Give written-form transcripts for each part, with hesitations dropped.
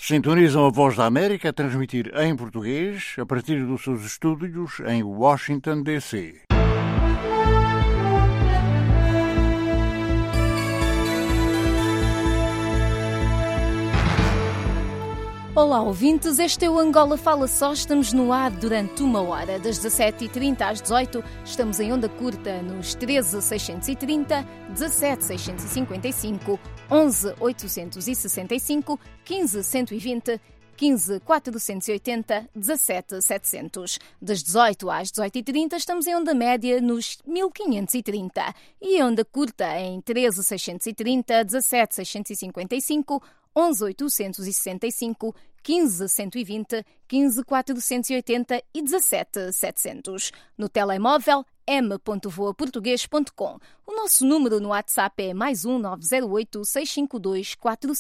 Sintonizam a Voz da América a transmitir em português a partir dos seus estúdios em Washington, D.C. Olá ouvintes, este é o Angola Fala Só, estamos no ar durante uma hora, das 17h30 às 18h, estamos em onda curta nos 13.630, 17.655, 11.865, 15.120, 15.480, 17.700. Das 18 às 18h30 estamos em onda média nos 1530 e em onda curta em 13.630, 17.655, 11.865, 15.120, 15.480 e 17.700. No telemóvel, m.voaportugues.com. O nosso número no WhatsApp é +1 908 652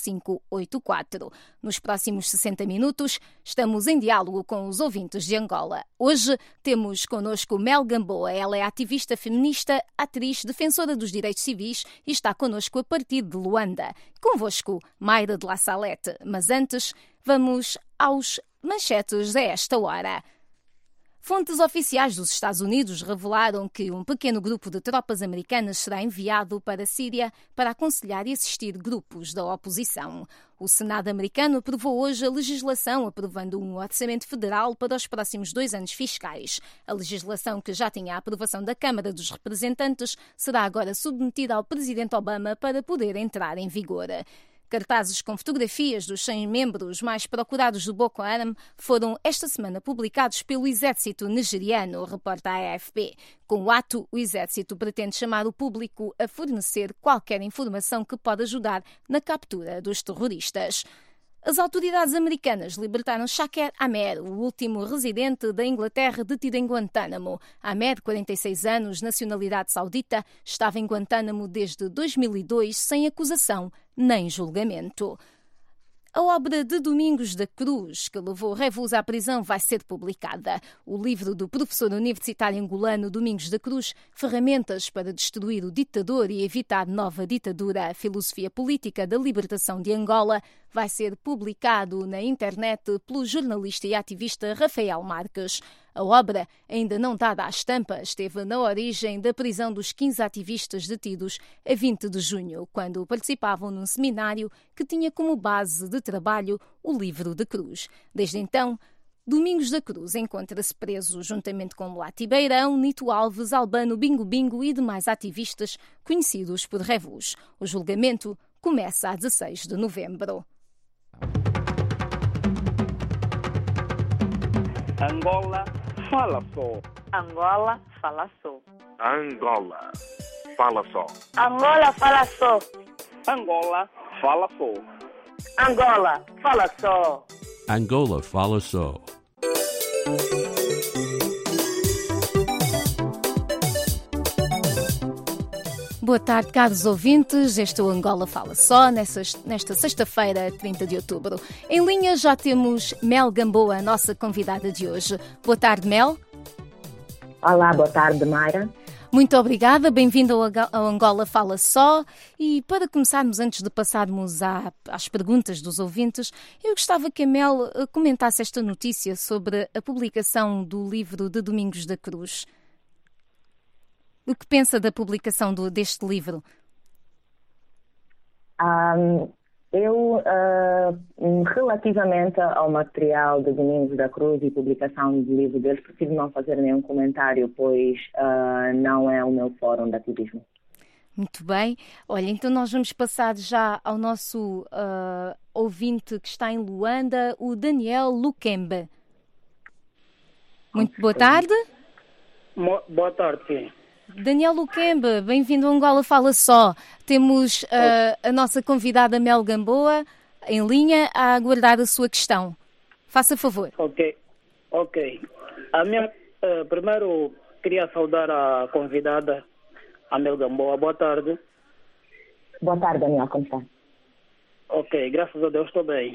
4584. Nos próximos 60 minutos, estamos em diálogo com os ouvintes de Angola. Hoje temos connosco Mel Gamboa. Ela é ativista feminista, atriz, defensora dos direitos civis e está connosco a partir de Luanda. Convosco, Mayra de La Salete. Mas antes, vamos aos manchetes a esta hora. Fontes oficiais dos Estados Unidos revelaram que um pequeno grupo de tropas americanas será enviado para a Síria para aconselhar e assistir grupos da oposição. O Senado americano aprovou hoje a legislação aprovando um orçamento federal para os próximos 2 anos fiscais. A legislação, que já tinha a aprovação da Câmara dos Representantes, será agora submetida ao presidente Obama para poder entrar em vigor. Cartazes com fotografias dos 100 membros mais procurados do Boko Haram foram esta semana publicados pelo exército nigeriano, reporta a AFP. Com o ato, o exército pretende chamar o público a fornecer qualquer informação que pode ajudar na captura dos terroristas. As autoridades americanas libertaram Shaker Amer, o último residente da Inglaterra detido em Guantánamo. Amer, 46 anos, nacionalidade saudita, estava em Guantánamo desde 2002 sem acusação nem julgamento. A obra de Domingos da Cruz, que levou Revuz à prisão, vai ser publicada. O livro do professor universitário angolano Domingos da Cruz, Ferramentas para destruir o ditador e evitar nova ditadura, a filosofia política da libertação de Angola, vai ser publicado na internet pelo jornalista e ativista Rafael Marques. A obra, ainda não dada à estampa, esteve na origem da prisão dos 15 ativistas detidos a 20 de junho, quando participavam num seminário que tinha como base de trabalho o livro de Cruz. Desde então, Domingos da Cruz encontra-se preso juntamente com Mulati Beirão, Nito Alves, Albano, Bingo Bingo e demais ativistas conhecidos por Revuz. O julgamento começa a 16 de novembro. Angola fala só. Angola fala só. Angola fala só. Angola fala só. Angola fala só. Angola fala só. Angola fala só. Boa tarde, caros ouvintes. Este é o Angola Fala Só, nesta sexta-feira, 30 de outubro. Em linha já temos Mel Gamboa, a nossa convidada de hoje. Boa tarde, Mel. Olá, boa tarde, Mayra. Muito obrigada, bem-vindo ao Angola Fala Só. E para começarmos, antes de passarmos às perguntas dos ouvintes, eu gostava que a Mel comentasse esta notícia sobre a publicação do livro de Domingos da Cruz. O que pensa da publicação deste livro? Relativamente ao material de Domingos da Cruz e publicação do livro deles, prefiro não fazer nenhum comentário, pois não é o meu fórum de ativismo. Muito bem. Olha, então nós vamos passar já ao nosso ouvinte que está em Luanda, o Daniel Lukembe. Muito boa tarde. Boa tarde, sim. Daniel Lukembe, bem-vindo ao Angola Fala Só. Temos a nossa convidada Mel Gamboa em linha a aguardar a sua questão. Faça favor. Ok. Primeiro, queria saudar a convidada, a Mel Gamboa. Boa tarde. Boa tarde, Daniel, como está? Ok, graças a Deus estou bem.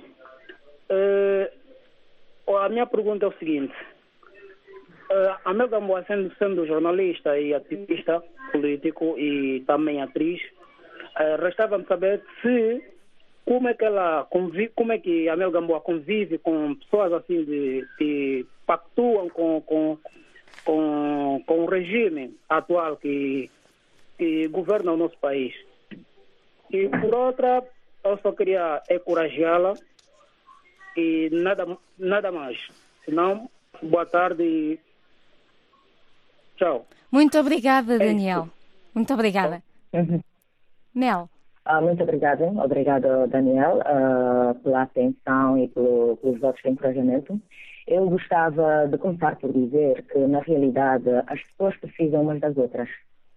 A minha pergunta é o seguinte. A Mel Gamboa, sendo jornalista e ativista político e também atriz, restava-me saber se como é que ela convive, como é que a Mel Gamboa convive com pessoas assim que pactuam com o regime atual que governa o nosso país. E por outra, eu só queria encorajá-la e nada mais. Senão, boa tarde e tchau. Muito obrigada, Daniel. Muito obrigada. Uhum. Mel. Muito obrigada. Obrigada, Daniel, pela atenção e pelos votos de encorajamento. Eu gostava de começar por dizer que, na realidade, as pessoas precisam umas das outras.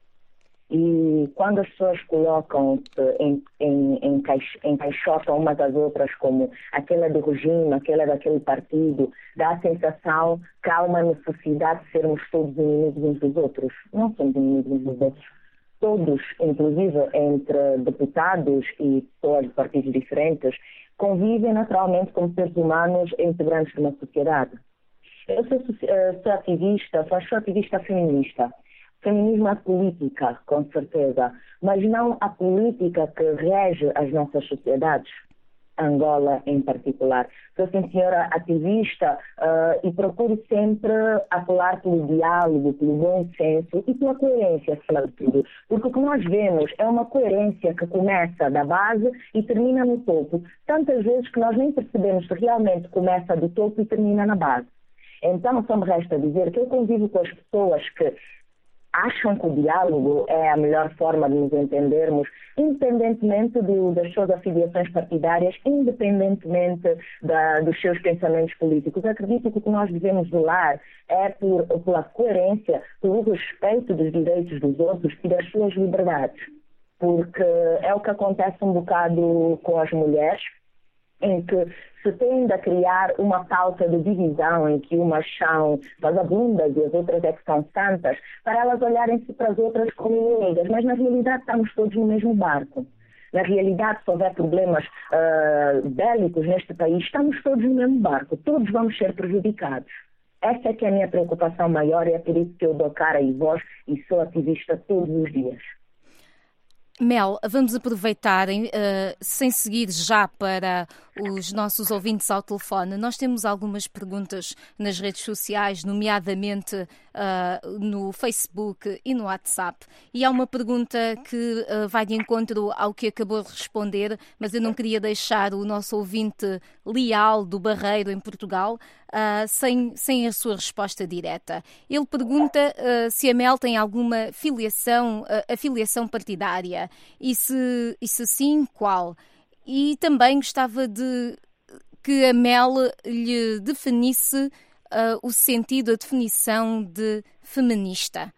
E quando as pessoas colocam-se encaixotam umas das outras, como aquela do regime, aquela daquele partido, dá a sensação que há uma necessidade de sermos todos inimigos uns dos outros. Não somos inimigos uns dos outros. Todos, inclusive entre deputados e pessoas de partidos diferentes, convivem naturalmente como seres humanos integrantes de uma sociedade. Eu sou ativista feminista. Feminismo é política, com certeza, mas não a política que rege as nossas sociedades, Angola em particular. Sou, sim, senhora, ativista e procuro sempre apelar pelo diálogo, pelo bom senso e pela coerência, acima de tudo. Porque o que nós vemos é uma coerência que começa da base e termina no topo. Tantas vezes que nós nem percebemos se realmente começa do topo e termina na base. Então, só me resta dizer que eu convivo com as pessoas que acham que o diálogo é a melhor forma de nos entendermos, independentemente das suas afiliações partidárias, independentemente dos seus pensamentos políticos. Acredito que o que nós devemos zelar é pela coerência, pelo respeito dos direitos dos outros e das suas liberdades. Porque é o que acontece um bocado com as mulheres, em que se tende a criar uma pauta de divisão em que umas são vagabundas e as outras é que são santas, para elas olharem-se para as outras como inimigas. Mas na realidade estamos todos no mesmo barco. Na realidade, se houver problemas bélicos neste país, estamos todos no mesmo barco. Todos vamos ser prejudicados. Essa é que é a minha preocupação maior e é por isso que eu dou cara e voz e sou ativista todos os dias. Mel, vamos aproveitar, sem seguir já para os nossos ouvintes ao telefone. Nós temos algumas perguntas nas redes sociais, nomeadamente no Facebook e no WhatsApp. E há uma pergunta que vai de encontro ao que acabou de responder, mas eu não queria deixar o nosso ouvinte Leal do Barreiro, em Portugal, sem a sua resposta direta. Ele pergunta se a Mel tem alguma afiliação partidária e se sim, qual? E também gostava de que a Mel lhe definisse o sentido, a definição de feminista.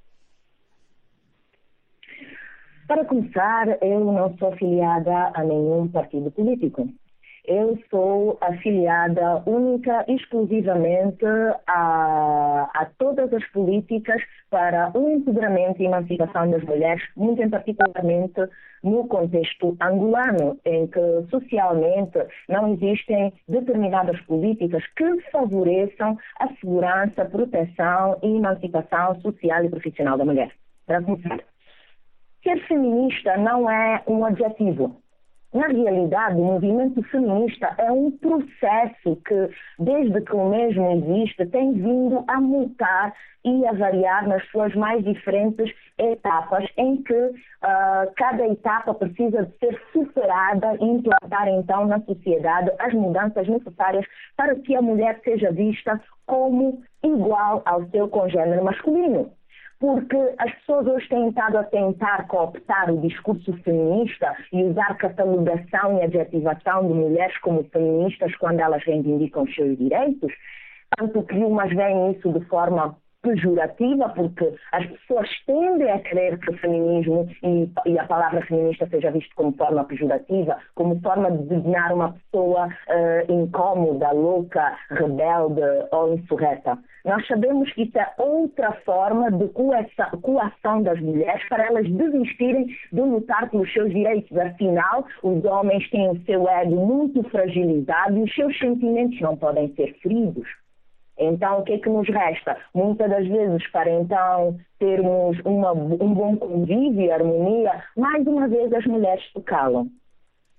Para começar, eu não sou afiliada a nenhum partido político. Eu sou afiliada única e exclusivamente a todas as políticas para o empoderamento e emancipação das mulheres, muito em particularmente no contexto angolano, em que socialmente não existem determinadas políticas que favoreçam a segurança, proteção e emancipação social e profissional da mulher. Para começar, ser feminista não é um adjetivo. Na realidade, o movimento feminista é um processo que, desde que o mesmo existe, tem vindo a mutar e a variar nas suas mais diferentes etapas, em que cada etapa precisa de ser superada e implantar, então, na sociedade as mudanças necessárias para que a mulher seja vista como igual ao seu congênero masculino. Porque as pessoas hoje têm estado a tentar cooptar o discurso feminista e usar catalogação e adjetivação de mulheres como feministas quando elas reivindicam os seus direitos, tanto que umas veem isso de forma pejorativa, porque as pessoas tendem a querer que o feminismo e a palavra feminista seja visto como forma pejorativa, como forma de designar uma pessoa incómoda, louca, rebelde ou insurreta. Nós sabemos que isso é outra forma de coação das mulheres para elas desistirem de lutar pelos seus direitos. Afinal, os homens têm o seu ego muito fragilizado e os seus sentimentos não podem ser feridos. Então, o que é que nos resta? Muitas das vezes, para então termos um bom convívio e harmonia, mais uma vez as mulheres se calam.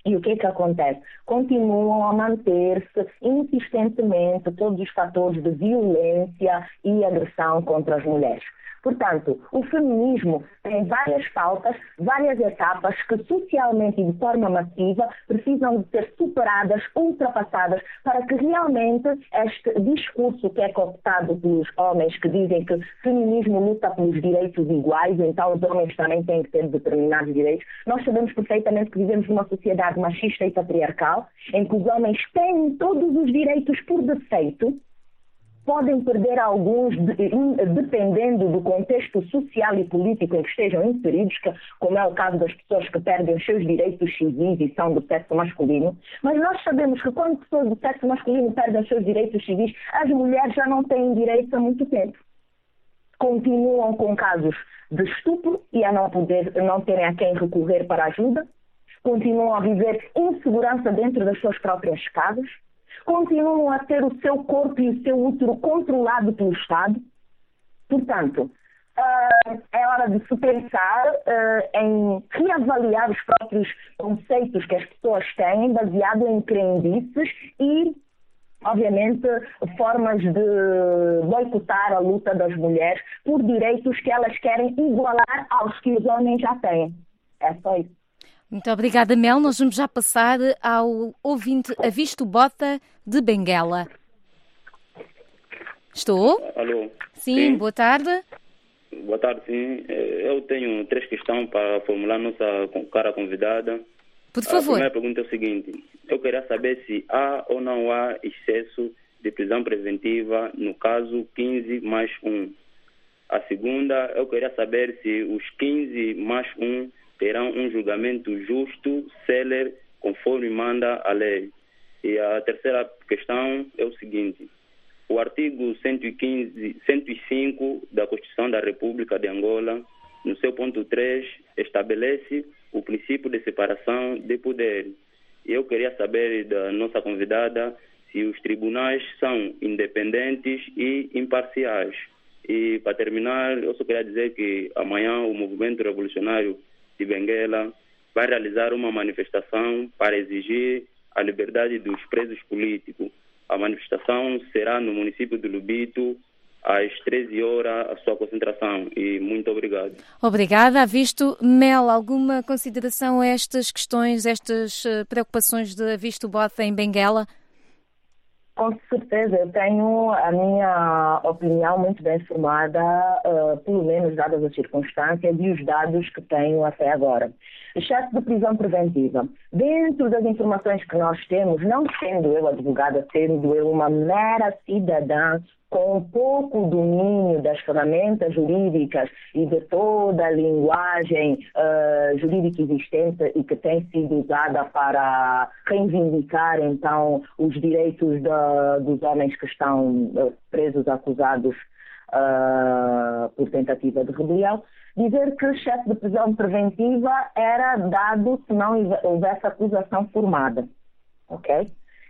E o que é que acontece? Continuam a manter-se insistentemente todos os fatores de violência e agressão contra as mulheres. Portanto, o feminismo tem várias pautas, várias etapas que socialmente e de forma massiva precisam de ser superadas, ultrapassadas, para que realmente este discurso que é cooptado pelos homens que dizem que o feminismo luta pelos direitos iguais, então os homens também têm que ter determinados direitos. Nós sabemos perfeitamente que vivemos numa sociedade machista e patriarcal, em que os homens têm todos os direitos por defeito, podem perder alguns dependendo do contexto social e político em que estejam inseridos, como é o caso das pessoas que perdem os seus direitos civis e são do sexo masculino. Mas nós sabemos que quando pessoas do sexo masculino perdem os seus direitos civis, as mulheres já não têm direitos há muito tempo. Continuam com casos de estupro e a não terem a quem recorrer para ajuda. Continuam a viver insegurança dentro das suas próprias casas. Continuam a ter o seu corpo e o seu útero controlado pelo Estado. Portanto, é hora de se pensar em reavaliar os próprios conceitos que as pessoas têm, baseado em crendices e, obviamente, formas de boicotar a luta das mulheres por direitos que elas querem igualar aos que os homens já têm. É só isso. Muito obrigada, Mel. Nós vamos já passar ao ouvinte Avisto Bota de Benguela. Estou? Alô? Sim, boa tarde. Boa tarde, sim. Eu tenho 3 questões para formular nossa cara convidada. Por favor. A primeira pergunta é o seguinte. Eu queria saber se há ou não há excesso de prisão preventiva no caso 15+1. A segunda, eu queria saber se os 15+1 terão um julgamento justo, célere, conforme manda a lei. E a terceira questão é o seguinte. O artigo 105 da Constituição da República de Angola, no seu ponto 3, estabelece o princípio de separação de poderes. E eu queria saber da nossa convidada se os tribunais são independentes e imparciais. E, para terminar, eu só queria dizer que amanhã o Movimento Revolucionário de Benguela vai realizar uma manifestação para exigir a liberdade dos presos políticos. A manifestação será no município de Lubito, às 13 horas, a sua concentração. E muito obrigado. Obrigada. Avisto. Mel, alguma consideração a estas questões, estas preocupações de Avisto Bota em Benguela? Com certeza, eu tenho a minha opinião muito bem formada, pelo menos dadas as circunstâncias e os dados que tenho até agora. Excesso de prisão preventiva. Dentro das informações que nós temos, não sendo eu advogada, sendo eu uma mera cidadã com pouco domínio das ferramentas jurídicas e de toda a linguagem jurídica existente e que tem sido usada para reivindicar, então, os direitos dos homens que estão presos, acusados por tentativa de rebelião, dizer que o excesso de prisão preventiva era dado se não houvesse acusação formada. Ok?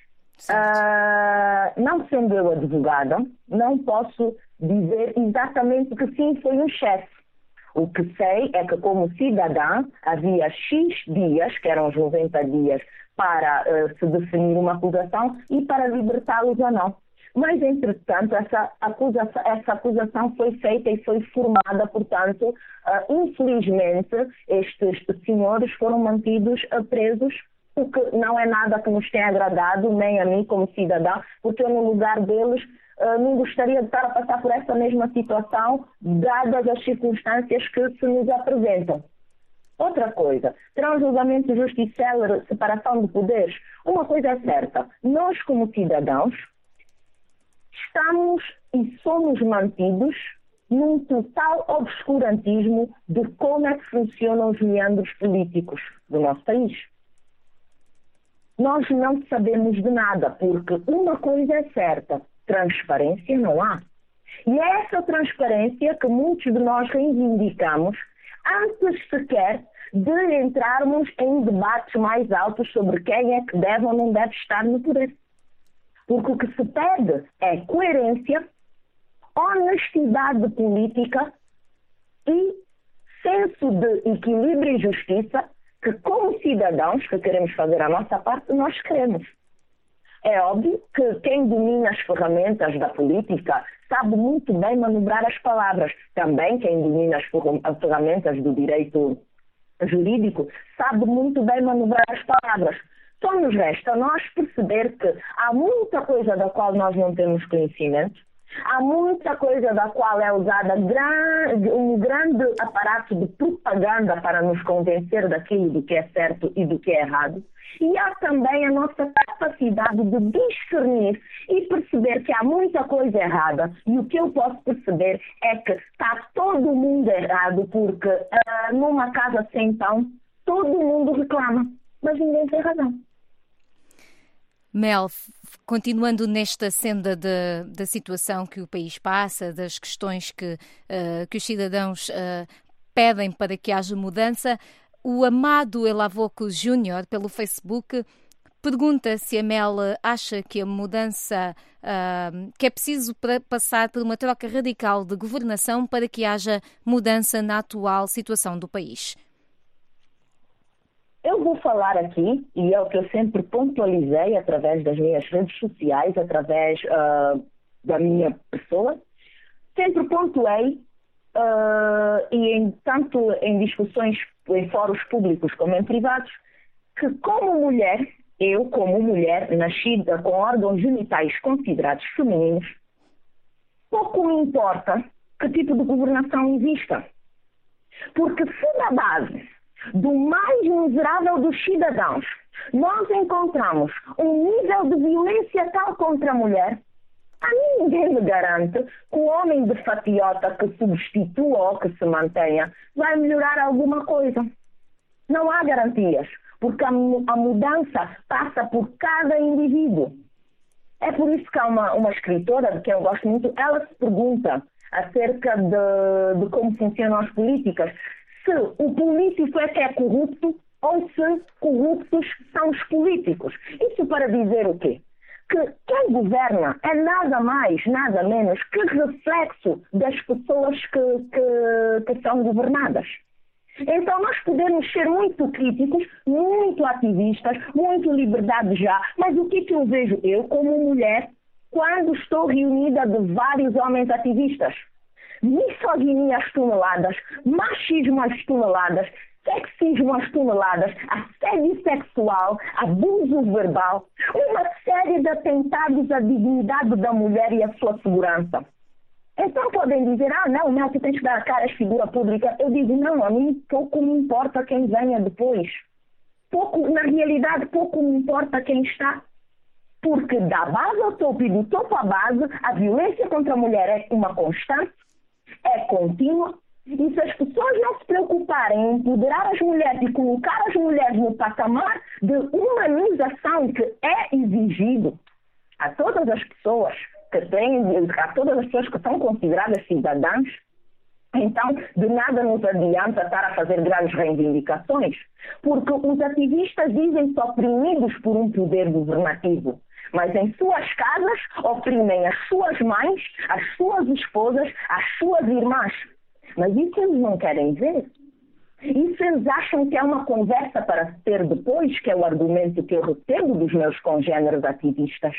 Não sendo eu advogada, não posso dizer exatamente que sim, foi um excesso. O que sei é que, como cidadã, havia X dias, que eram os 90 dias, para se definir uma acusação e para libertá-los ou não. Mas, entretanto, essa acusação foi feita e foi formada, portanto, infelizmente, estes senhores foram mantidos presos, o que não é nada que nos tenha agradado, nem a mim como cidadã, porque eu, no lugar deles, não gostaria de estar a passar por essa mesma situação, dadas as circunstâncias que se nos apresentam. Outra coisa, terá um julgamento justo e célere, separação de poderes. Uma coisa é certa, nós como cidadãos estamos e somos mantidos num total obscurantismo de como é que funcionam os meandros políticos do nosso país. Nós não sabemos de nada, porque uma coisa é certa, transparência não há. E é essa transparência que muitos de nós reivindicamos antes sequer de entrarmos em debates mais altos sobre quem é que deve ou não deve estar no poder. Porque o que se pede é coerência, honestidade política e senso de equilíbrio e justiça que, como cidadãos que queremos fazer a nossa parte, nós queremos. É óbvio que quem domina as ferramentas da política sabe muito bem manobrar as palavras. Também quem domina as ferramentas do direito jurídico sabe muito bem manobrar as palavras. Só nos resta a nós perceber que há muita coisa da qual nós não temos conhecimento, há muita coisa da qual é usada um grande aparato de propaganda para nos convencer daquilo do que é certo e do que é errado. E há também a nossa capacidade de discernir e perceber que há muita coisa errada. E o que eu posso perceber é que está todo mundo errado, porque numa casa sem pão, todo mundo reclama, mas ninguém tem razão. Mel, continuando nesta senda da situação que o país passa, das questões que os cidadãos pedem para que haja mudança, o Amado Elavoco Júnior, pelo Facebook, pergunta se a Mel acha que a mudança, que é preciso passar por uma troca radical de governação para que haja mudança na atual situação do país. Eu vou falar aqui, e é o que eu sempre pontualizei através das minhas redes sociais, através da minha pessoa, sempre pontuei, tanto em discussões em fóruns públicos como em privados, que como mulher, eu como mulher nascida com órgãos genitais considerados femininos, pouco me importa que tipo de governação exista. Porque se na base do mais miserável dos cidadãos nós encontramos um nível de violência tal contra a mulher, a mim ninguém me garante que o homem de fatiota que substitua ou que se mantenha vai melhorar alguma coisa. Não há garantias, porque a mudança passa por cada indivíduo. É por isso que há uma escritora, de quem eu gosto muito, ela se pergunta acerca de como funcionam as políticas, se o político é que é corrupto ou se corruptos são os políticos. Isso para dizer o quê? Que quem governa é nada mais, nada menos que reflexo das pessoas que são governadas. Então nós podemos ser muito críticos, muito ativistas, muito liberdade já, mas o que eu vejo eu como mulher quando estou reunida de vários homens ativistas? Misoginia às toneladas, machismo às toneladas, sexismo às toneladas, assédio sexual, abuso verbal, uma série de atentados à dignidade da mulher e à sua segurança. Então podem dizer, não, tu tens que dar a cara à figura pública. Eu digo, não, a mim pouco me importa quem venha depois. Na realidade, pouco me importa quem está. Porque da base ao topo e do topo à base, a violência contra a mulher é uma constante, é contínua, e se as pessoas não se preocuparem em empoderar as mulheres e colocar as mulheres no patamar de humanização que é exigido a todas as pessoas que são consideradas cidadãs, então de nada nos adianta estar a fazer grandes reivindicações, porque os ativistas dizem-se oprimidos por um poder governativo, mas em suas casas oprimem as suas mães, as suas esposas, as suas irmãs. Mas isso eles não querem ver. Isso eles acham que é uma conversa para se ter depois, que é o argumento que eu recebo dos meus congêneres ativistas.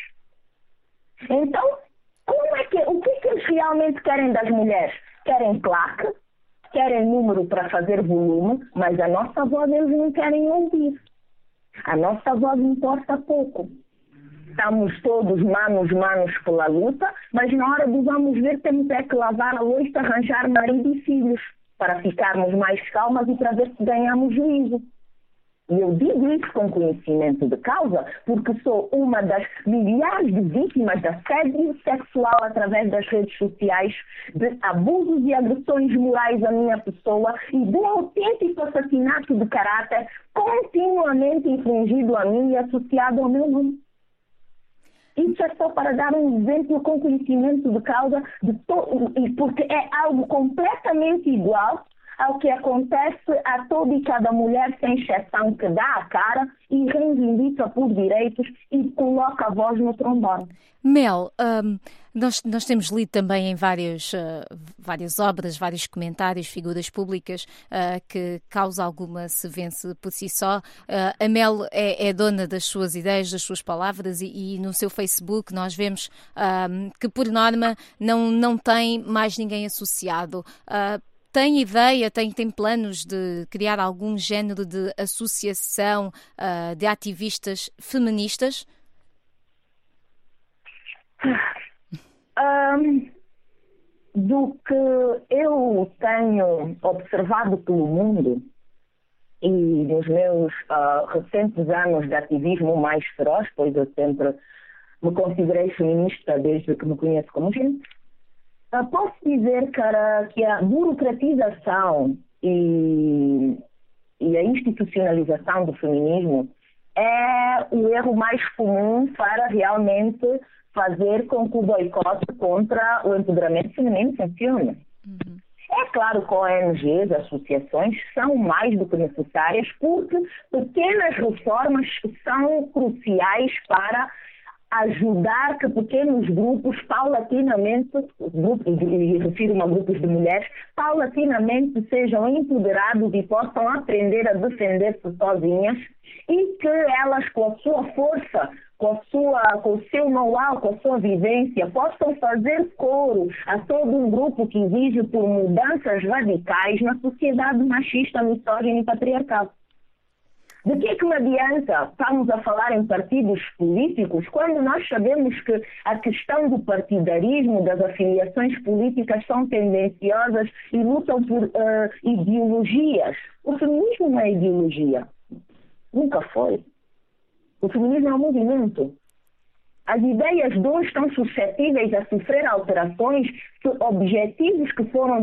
Então, o que eles realmente querem das mulheres? Querem claque, querem número para fazer volume, mas a nossa voz eles não querem ouvir. A nossa voz importa pouco. Estamos todos manos pela luta, mas na hora do vamos ver temos que lavar a louça, arranjar marido e filhos, para ficarmos mais calmas e para ver se ganhamos juízo. E eu digo isso com conhecimento de causa, porque sou uma das milhares de vítimas de assédio sexual através das redes sociais, de abusos e agressões morais à minha pessoa e de um autêntico assassinato de caráter continuamente infringido a mim e associado ao meu nome. Isso é só para dar um exemplo com conhecimento de causa, porque é algo completamente igual ao que acontece a toda e cada mulher, sem exceção, que dá a cara e reivindica por direitos e coloca a voz no trombone. Mel, nós temos lido também em várias obras, vários comentários, figuras públicas que causa alguma se vence por si só. A Mel é dona das suas ideias, das suas palavras e no seu Facebook nós vemos que, por norma, não tem mais ninguém associado. Tem ideia, tem planos de criar algum género de associação de ativistas feministas? Do que eu tenho observado pelo mundo e nos meus recentes anos de ativismo mais feroz, pois eu sempre me considerei feminista desde que me conheço como gente, posso dizer, cara, que a burocratização e a institucionalização do feminismo é o erro mais comum para realmente fazer com que o boicote contra o empoderamento feminino funcione. É claro que ONGs, associações, são mais do que necessárias, porque pequenas reformas são cruciais para ajudar que pequenos grupos, paulatinamente, e refiro-me a grupos de mulheres, paulatinamente sejam empoderados e possam aprender a defender-se sozinhas e que elas, com a sua força, com o seu know-how, com a sua vivência, possam fazer coro a todo um grupo que exige por mudanças radicais na sociedade machista, misógina e patriarcal. De que me adianta estamos a falar em partidos políticos quando nós sabemos que a questão do partidarismo, das afiliações políticas são tendenciosas e lutam por ideologias? O feminismo não é ideologia. Nunca foi. O feminismo é um movimento. As ideias de hoje estão suscetíveis a sofrer alterações se objetivos que foram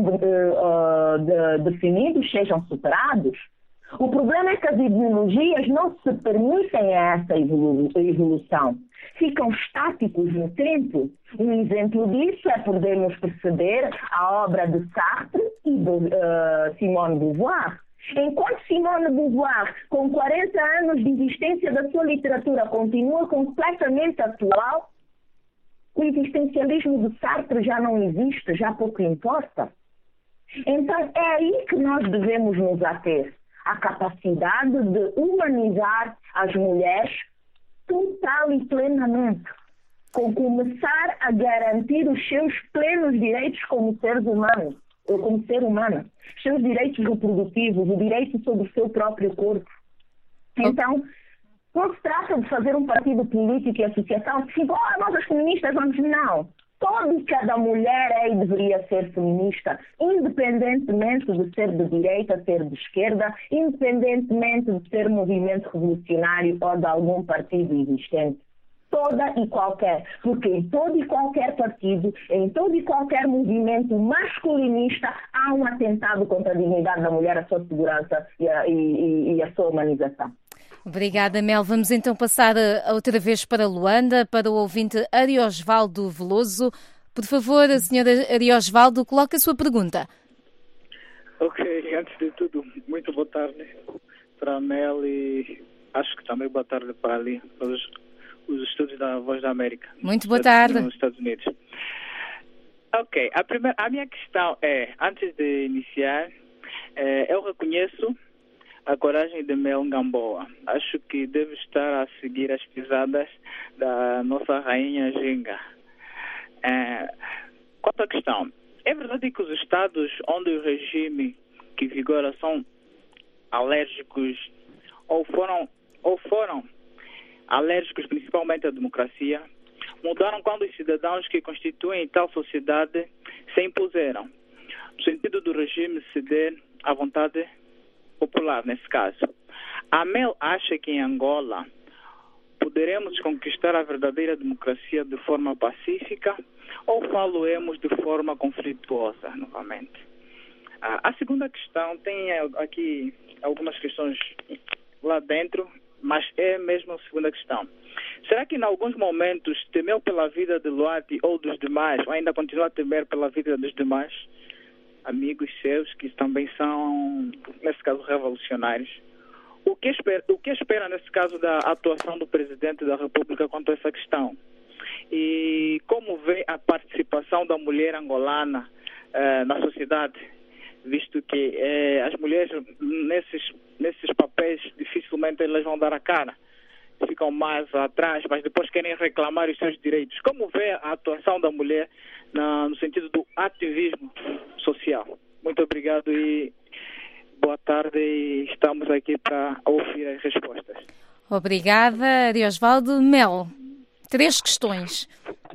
definidos sejam superados. O problema é que as ideologias não se permitem a essa evolução. Ficam estáticos no tempo. Um exemplo disso é podermos perceber a obra de Sartre e de Simone de Beauvoir. Enquanto Simone de Beauvoir, com 40 anos de existência da sua literatura, continua completamente atual, o existencialismo de Sartre já não existe, já pouco importa. Então é aí que nós devemos nos ater. A capacidade de humanizar as mulheres total e plenamente, com começar a garantir os seus plenos direitos como seres humanos, ou como ser humano, seus direitos reprodutivos, o direito sobre o seu próprio corpo. Então, não se trata de fazer um partido político e associação, tipo, nós as feministas vamos, não. Toda e cada mulher é e deveria ser feminista, independentemente de ser de direita, ser de esquerda, independentemente de ser movimento revolucionário ou de algum partido existente. Toda e qualquer, porque em todo e qualquer partido, em todo e qualquer movimento masculinista, há um atentado contra a dignidade da mulher, a sua segurança e a sua humanização. Obrigada, Mel. Vamos então passar outra vez para Luanda, para o ouvinte Ariosvaldo Veloso. Por favor, a senhora Ariosvaldo, coloque a sua pergunta. Ok, antes de tudo, muito boa tarde para a Mel e acho que também boa tarde para ali, para os estúdios da Voz da América. Muito boa tarde. Nos Estados Unidos. Ok, a minha questão é, antes de iniciar, eu reconheço a coragem de Mel Gamboa. Acho que deve estar a seguir as pisadas da nossa rainha Jenga. Quanto à questão, é verdade que os estados onde o regime que vigora são alérgicos ou foram alérgicos principalmente à democracia, mudaram quando os cidadãos que constituem tal sociedade se impuseram, no sentido do regime ceder à vontade popular, nesse caso. A Mel acha que em Angola poderemos conquistar a verdadeira democracia de forma pacífica ou faloemos de forma conflituosa, novamente? A segunda questão tem aqui algumas questões lá dentro, mas é mesmo a segunda questão. Será que em alguns momentos temeu pela vida de Luati ou dos demais, ou ainda continua a temer pela vida dos demais? amigos seus que também são, nesse caso, revolucionários. O que espera, nesse caso, da atuação do Presidente da República quanto a essa questão? E como vê a participação da mulher angolana na sociedade, visto que as mulheres nesses papéis dificilmente elas vão dar a cara, ficam mais atrás, mas depois querem reclamar os seus direitos. Como vê a atuação da mulher no sentido do ativismo social? Muito obrigado e boa tarde, e estamos aqui para ouvir as respostas. Obrigada, Diosvaldo. Mel, 3 questões.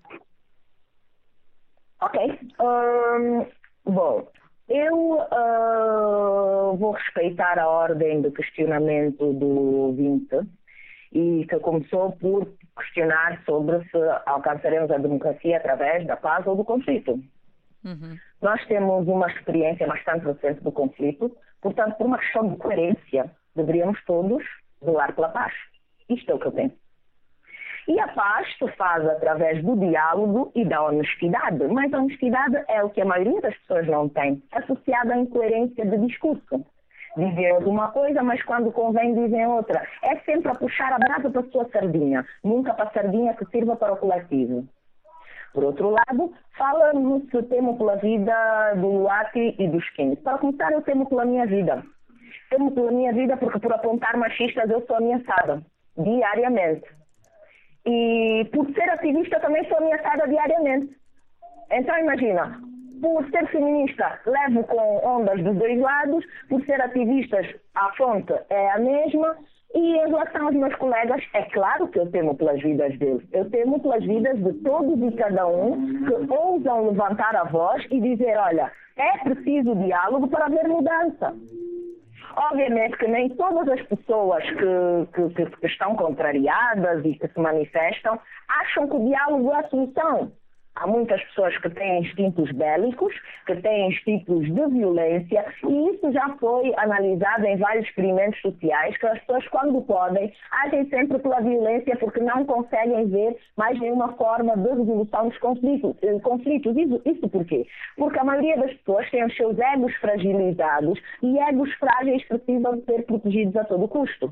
Ok. Bom, eu vou respeitar a ordem do questionamento do ouvinte e que começou por questionar sobre se alcançaremos a democracia através da paz ou do conflito. Nós temos uma experiência bastante recente do conflito, portanto, por uma questão de coerência, deveríamos todos zelar pela paz. Isto é o que eu penso. E a paz se faz através do diálogo e da honestidade, mas a honestidade é o que a maioria das pessoas não tem, associada à incoerência de discurso. Dizem uma coisa, mas quando convém dizem outra. É sempre a puxar a brasa para a sua sardinha, nunca para a sardinha que sirva para o coletivo. Por outro lado, fala-nos se temo pela vida do Luati e dos 15. Para começar, eu temo pela minha vida. Temo pela minha vida porque por apontar machistas eu sou ameaçada diariamente. E por ser ativista também sou ameaçada diariamente. Então imagina, por ser feminista levo com ondas dos dois lados, por ser ativista a fonte é a mesma. E em relação aos meus colegas, é claro que eu temo pelas vidas deles. Eu temo pelas vidas de todos e cada um que ousam levantar a voz e dizer, olha, é preciso diálogo para haver mudança. Obviamente que nem todas as pessoas que estão contrariadas e que se manifestam acham que o diálogo é a solução. Há muitas pessoas que têm instintos bélicos, que têm instintos de violência, e isso já foi analisado em vários experimentos sociais, que as pessoas, quando podem, agem sempre pela violência porque não conseguem ver mais nenhuma forma de resolução dos conflitos. Isso por quê? Porque a maioria das pessoas tem os seus egos fragilizados e egos frágeis precisam ser protegidos a todo custo.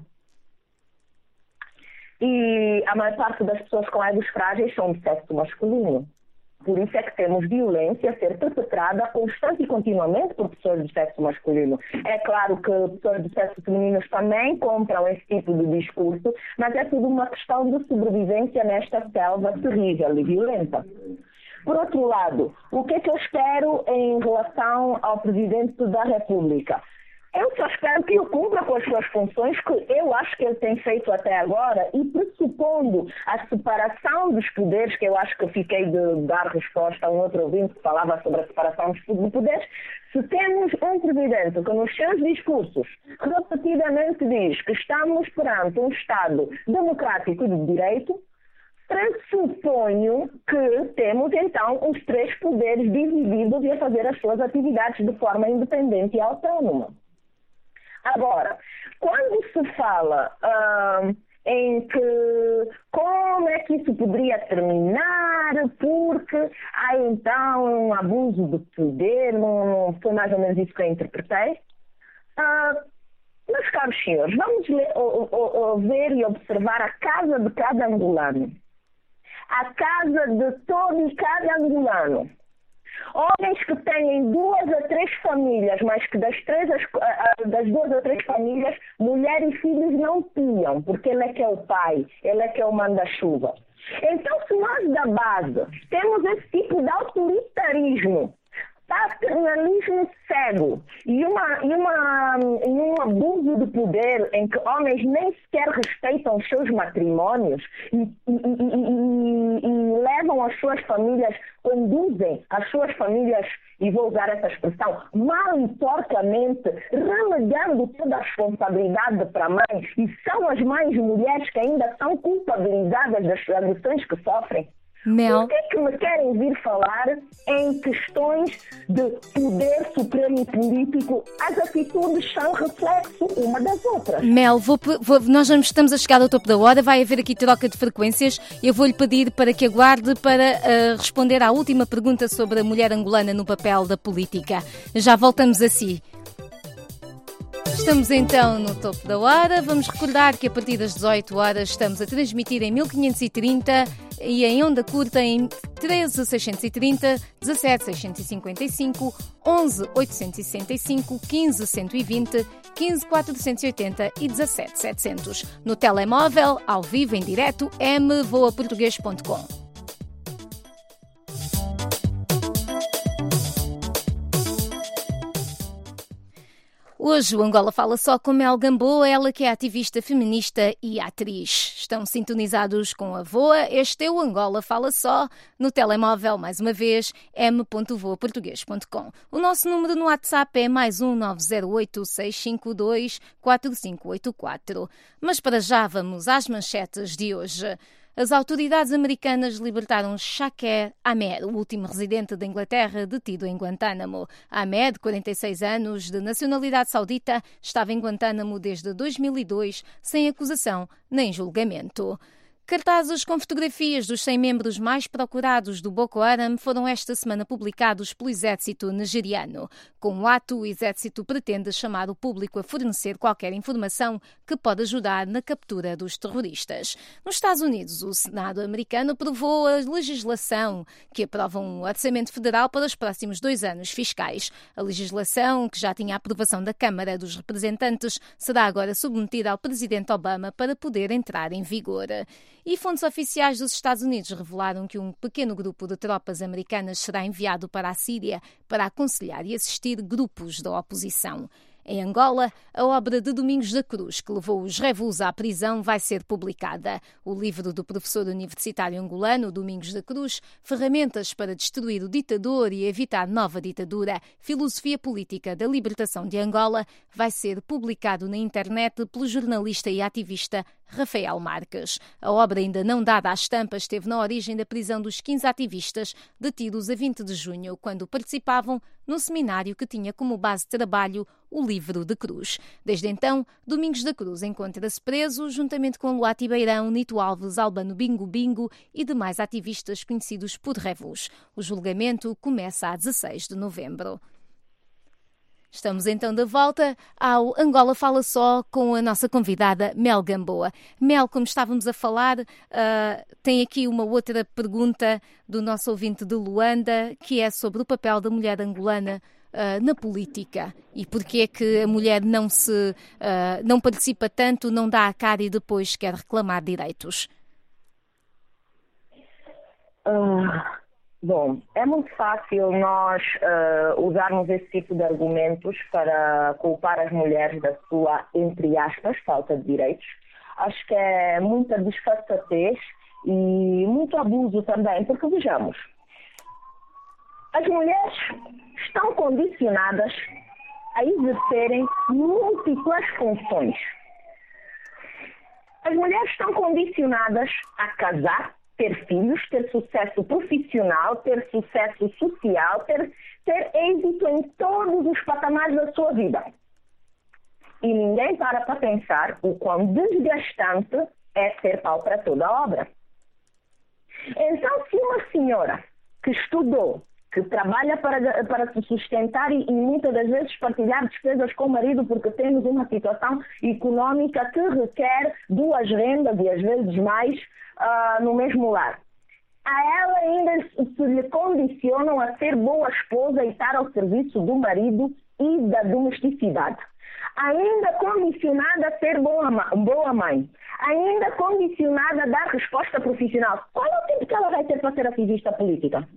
E a maior parte das pessoas com egos frágeis são de sexo masculino. Por isso é que temos violência a ser perpetrada constante e continuamente por pessoas do sexo masculino. É claro que pessoas do sexo feminino também compram esse tipo de discurso, mas é tudo uma questão de sobrevivência nesta selva terrível e violenta. Por outro lado, o que é que eu espero em relação ao Presidente da República? Eu só espero que ele cumpra com as suas funções, que eu acho que ele tem feito até agora, e pressupondo a separação dos poderes, que eu acho que eu fiquei de dar resposta a um outro ouvinte que falava sobre a separação dos poderes, se temos um Presidente que nos seus discursos repetidamente diz que estamos perante um Estado democrático e de direito, pressuponho que temos então os 3 poderes divididos e a fazer as suas atividades de forma independente e autónoma. Agora, quando se fala em que como é que isso poderia terminar, porque há então um abuso de poder, não foi mais ou menos isso que eu interpretei? Meus caros senhores, vamos ver e observar a casa de cada angolano. A casa de todo e cada angolano. Homens que têm 2 a 3 famílias, mas que das 2 a 3 famílias, mulher e filhos não tinham, porque ele é que é o pai, ele é que é o manda-chuva. Então, se nós da base temos esse tipo de autoritarismo, paternalismo cego e um abuso de poder em que homens nem sequer respeitam os seus matrimónios e levam as suas famílias, conduzem as suas famílias, e vou usar essa expressão, mal e porcamente, relegando toda a responsabilidade para a mãe, e são as mães mulheres que ainda são culpabilizadas das agressões que sofrem. Mel. Por que é que me querem vir falar em questões de poder supremo e político? As atitudes são reflexo uma das outras. Mel, nós já estamos a chegar ao topo da hora, vai haver aqui troca de frequências. Eu vou-lhe pedir para que aguarde para responder à última pergunta sobre a mulher angolana no papel da política. Já voltamos a si. Estamos então no topo da hora. Vamos recordar que a partir das 18 horas estamos a transmitir em 1530 e em onda curta em 13.630, 17.655, 11.865, 15.120, 15.480 e 17.700. No telemóvel, ao vivo, em direto, mvoaportugues.com. Hoje o Angola fala só com Mel Gamboa, ela que é ativista feminista e atriz. Estão sintonizados com a VOA. Este é o Angola Fala Só. No telemóvel, mais uma vez, m.voaportugues.com. O nosso número no WhatsApp é +1 908 652 4584. Mas para já vamos às manchetes de hoje. As autoridades americanas libertaram Shaker Ahmed, o último residente da Inglaterra detido em Guantánamo. Ahmed, 46 anos, de nacionalidade saudita, estava em Guantánamo desde 2002, sem acusação nem julgamento. Cartazes com fotografias dos 100 membros mais procurados do Boko Haram foram esta semana publicados pelo exército nigeriano. Com o ato, o exército pretende chamar o público a fornecer qualquer informação que pode ajudar na captura dos terroristas. Nos Estados Unidos, o Senado americano aprovou a legislação que aprova um orçamento federal para os próximos 2 anos fiscais. A legislação, que já tinha a aprovação da Câmara dos Representantes, será agora submetida ao presidente Obama para poder entrar em vigor. E fontes oficiais dos Estados Unidos revelaram que um pequeno grupo de tropas americanas será enviado para a Síria para aconselhar e assistir grupos da oposição. Em Angola, a obra de Domingos da Cruz, que levou os revuos à prisão, vai ser publicada. O livro do professor universitário angolano Domingos da Cruz, Ferramentas para destruir o ditador e evitar nova ditadura, Filosofia Política da Libertação de Angola, vai ser publicado na internet pelo jornalista e ativista Rafael Marques. A obra, ainda não dada à estampa, esteve na origem da prisão dos 15 ativistas detidos a 20 de junho, quando participavam num seminário que tinha como base de trabalho o livro de Cruz. Desde então, Domingos da Cruz encontra-se preso, juntamente com Luati Beirão, Nito Alves, Albano Bingo Bingo e demais ativistas conhecidos por revuos. O julgamento começa a 16 de novembro. Estamos então de volta ao Angola Fala Só com a nossa convidada Mel Gamboa. Mel, como estávamos a falar, tem aqui uma outra pergunta do nosso ouvinte de Luanda, que é sobre o papel da mulher angolana na política e porque é que a mulher não participa tanto, não dá a cara e depois quer reclamar direitos. Bom, é muito fácil nós usarmos esse tipo de argumentos para culpar as mulheres da sua, entre aspas, falta de direitos. Acho que é muita disfarçatez e muito abuso também, porque vejamos, as mulheres estão condicionadas a exercerem múltiplas funções. As mulheres estão condicionadas a casar, ter filhos, ter sucesso profissional, ter sucesso social, ter êxito em todos os patamares da sua vida. E ninguém para pensar o quão desgastante é ser pau para toda a obra. Então, se uma senhora que estudou, que trabalha para se sustentar e muitas das vezes partilhar despesas com o marido porque temos uma situação econômica que requer 2 rendas e às vezes mais no mesmo lar. A ela ainda se lhe condicionam a ser boa esposa e estar ao serviço do marido e da domesticidade. Ainda condicionada a ser boa mãe. Ainda condicionada a dar resposta profissional. Qual é o tempo que ela vai ter para ser ativista política?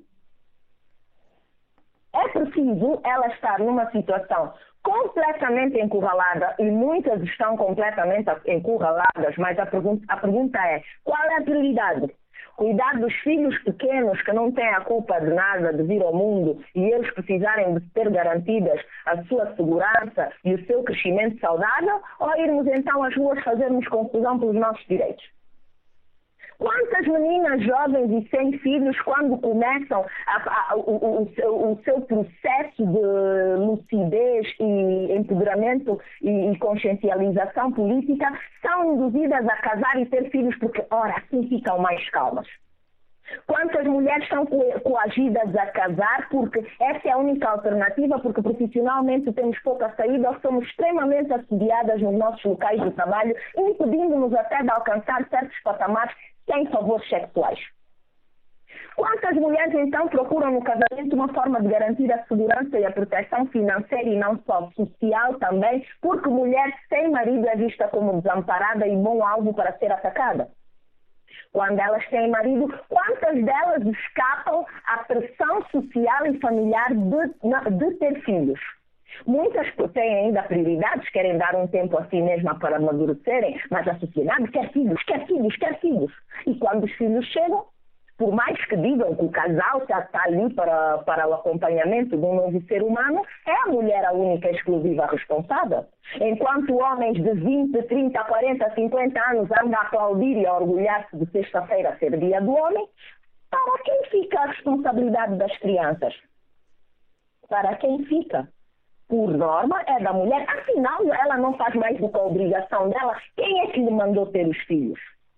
É preciso ela estar numa situação completamente encurralada, e muitas estão completamente encurraladas, mas a pergunta é, qual é a prioridade? Cuidar dos filhos pequenos que não têm a culpa de nada de vir ao mundo e eles precisarem de ter garantidas a sua segurança e o seu crescimento saudável, ou irmos então às ruas fazermos confusão pelos nossos direitos? Quantas meninas jovens e sem filhos, quando começam o seu processo de lucidez e empoderamento e consciencialização política, são induzidas a casar e ter filhos porque, ora, assim ficam mais calmas? Quantas mulheres são coagidas a casar porque essa é a única alternativa, porque profissionalmente temos pouca saída ou somos extremamente assediadas nos nossos locais de trabalho, impedindo-nos até de alcançar certos patamares sem favores sexuais? Quantas mulheres então procuram no casamento uma forma de garantir a segurança e a proteção financeira e não só social também, porque mulher sem marido é vista como desamparada e bom alvo para ser atacada? Quando elas têm marido, quantas delas escapam à pressão social e familiar de ter filhos? Muitas têm ainda prioridades, querem dar um tempo a si mesma para amadurecerem, mas a sociedade quer filhos, quer filhos, quer filhos. E quando os filhos chegam, por mais que digam que o casal já está ali para o acompanhamento de um novo ser humano, é a mulher a única e exclusiva responsável. Enquanto homens de 20, 30, 40, 50 anos andam a aplaudir e a orgulhar-se de sexta-feira ser dia do homem, para quem fica a responsabilidade das crianças? Para quem fica? Por norma, é da mulher. Afinal, ela não faz mais do que a obrigação dela. Quem é que lhe mandou ter os filhos?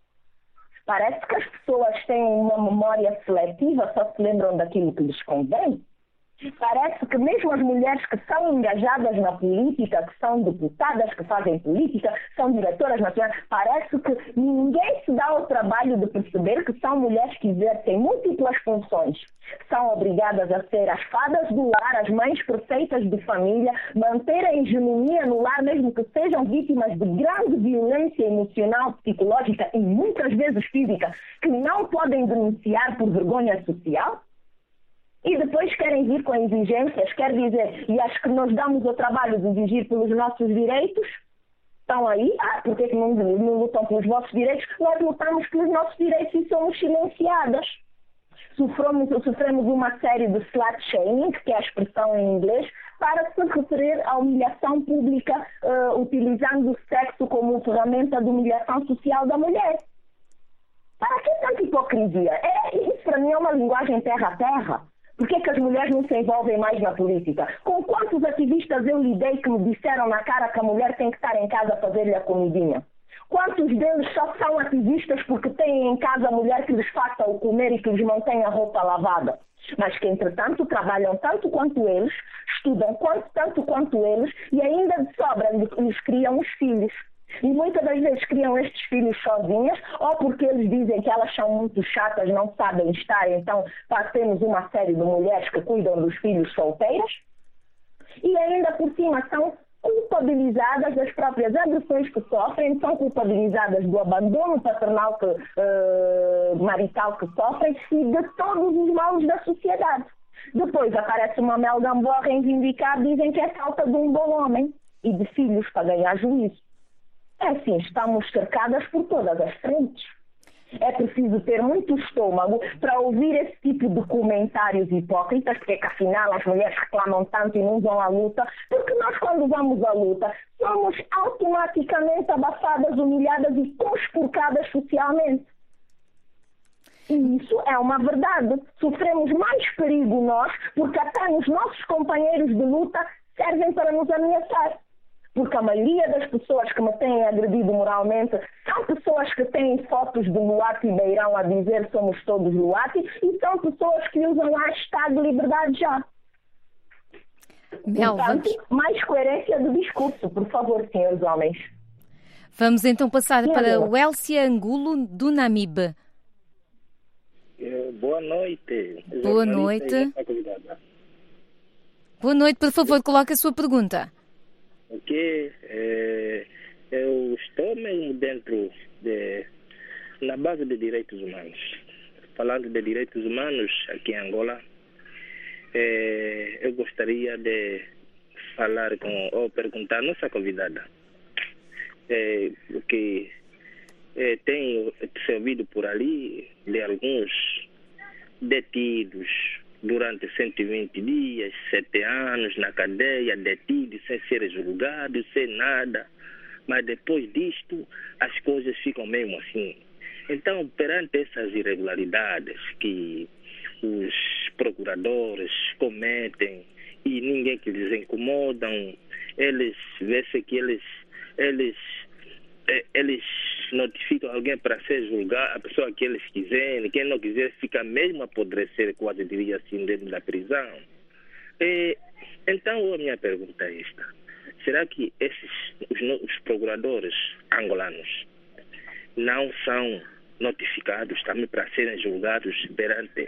Parece que as pessoas têm uma memória seletiva, só se lembram daquilo que lhes convém. Parece que mesmo as mulheres que são engajadas na política, que são deputadas, que fazem política, são diretoras nacionais, parece que ninguém se dá ao trabalho de perceber que são mulheres que exercem múltiplas funções. São obrigadas a ser as fadas do lar, as mães perfeitas de família, manter a hegemonia no lar, mesmo que sejam vítimas de grande violência emocional, psicológica e muitas vezes física, que não podem denunciar por vergonha social. E depois querem vir com exigências, quer dizer, e as que nós damos o trabalho de exigir pelos nossos direitos, estão aí, porque que não lutam pelos vossos direitos? Nós lutamos pelos nossos direitos e somos silenciadas. Sofremos uma série de slut shaming, que é a expressão em inglês, para se referir à humilhação pública, utilizando o sexo como ferramenta de humilhação social da mulher. Para que tanta hipocrisia? Isso para mim é uma linguagem terra a terra. Por que as mulheres não se envolvem mais na política? Com quantos ativistas eu lidei que me disseram na cara que a mulher tem que estar em casa a fazer-lhe a comidinha? Quantos deles só são ativistas porque têm em casa a mulher que lhes faça o comer e que lhes mantenha a roupa lavada? Mas que, entretanto, trabalham tanto quanto eles, estudam tanto quanto eles e ainda de sobra lhes criam os filhos. E muitas das vezes criam estes filhos sozinhas, ou porque eles dizem que elas são muito chatas, não sabem estar, então temos uma série de mulheres que cuidam dos filhos solteiras, e ainda por cima são culpabilizadas das próprias agressões que sofrem, são culpabilizadas do abandono paternal marital que sofrem e de todos os males da sociedade. Depois aparece uma Mel Gamboa a reivindicar, dizem que é falta de um bom homem e de filhos para ganhar juízo. É assim, estamos cercadas por todas as frentes. É preciso ter muito estômago para ouvir esse tipo de comentários hipócritas, porque que, afinal as mulheres reclamam tanto e não vão à luta, porque nós quando vamos à luta somos automaticamente abafadas, humilhadas e conspurcadas socialmente. E isso é uma verdade. Sofremos mais perigo nós, porque até os nossos companheiros de luta servem para nos ameaçar. Porque a maioria das pessoas que me têm agredido moralmente são pessoas que têm fotos de Luati e Beirão a dizer somos todos Luati e são pessoas que usam a hashtag liberdade já. Portanto, mais coerência do discurso, por favor, senhores homens. Vamos então passar para o Elcia Angulo do Namibe. Boa noite. Boa noite. Boa noite, por favor, coloque a sua pergunta. Ok, eu estou mesmo na base de direitos humanos. Falando de direitos humanos aqui em Angola, eu gostaria de falar ou perguntar à nossa convidada, porque tenho se ouvido por ali de alguns detidos durante 120 dias, 7 anos na cadeia, detidos, sem ser julgados, sem nada. Mas depois disto, as coisas ficam mesmo assim. Então, perante essas irregularidades que os procuradores cometem e ninguém que lhes incomodam, eles vê-se que eles notificam alguém para ser julgado, a pessoa que eles quiserem, quem não quiser fica mesmo a apodrecer, quase diria assim, dentro da prisão. Então, a minha pergunta é esta: será que os procuradores angolanos não são notificados também para serem julgados perante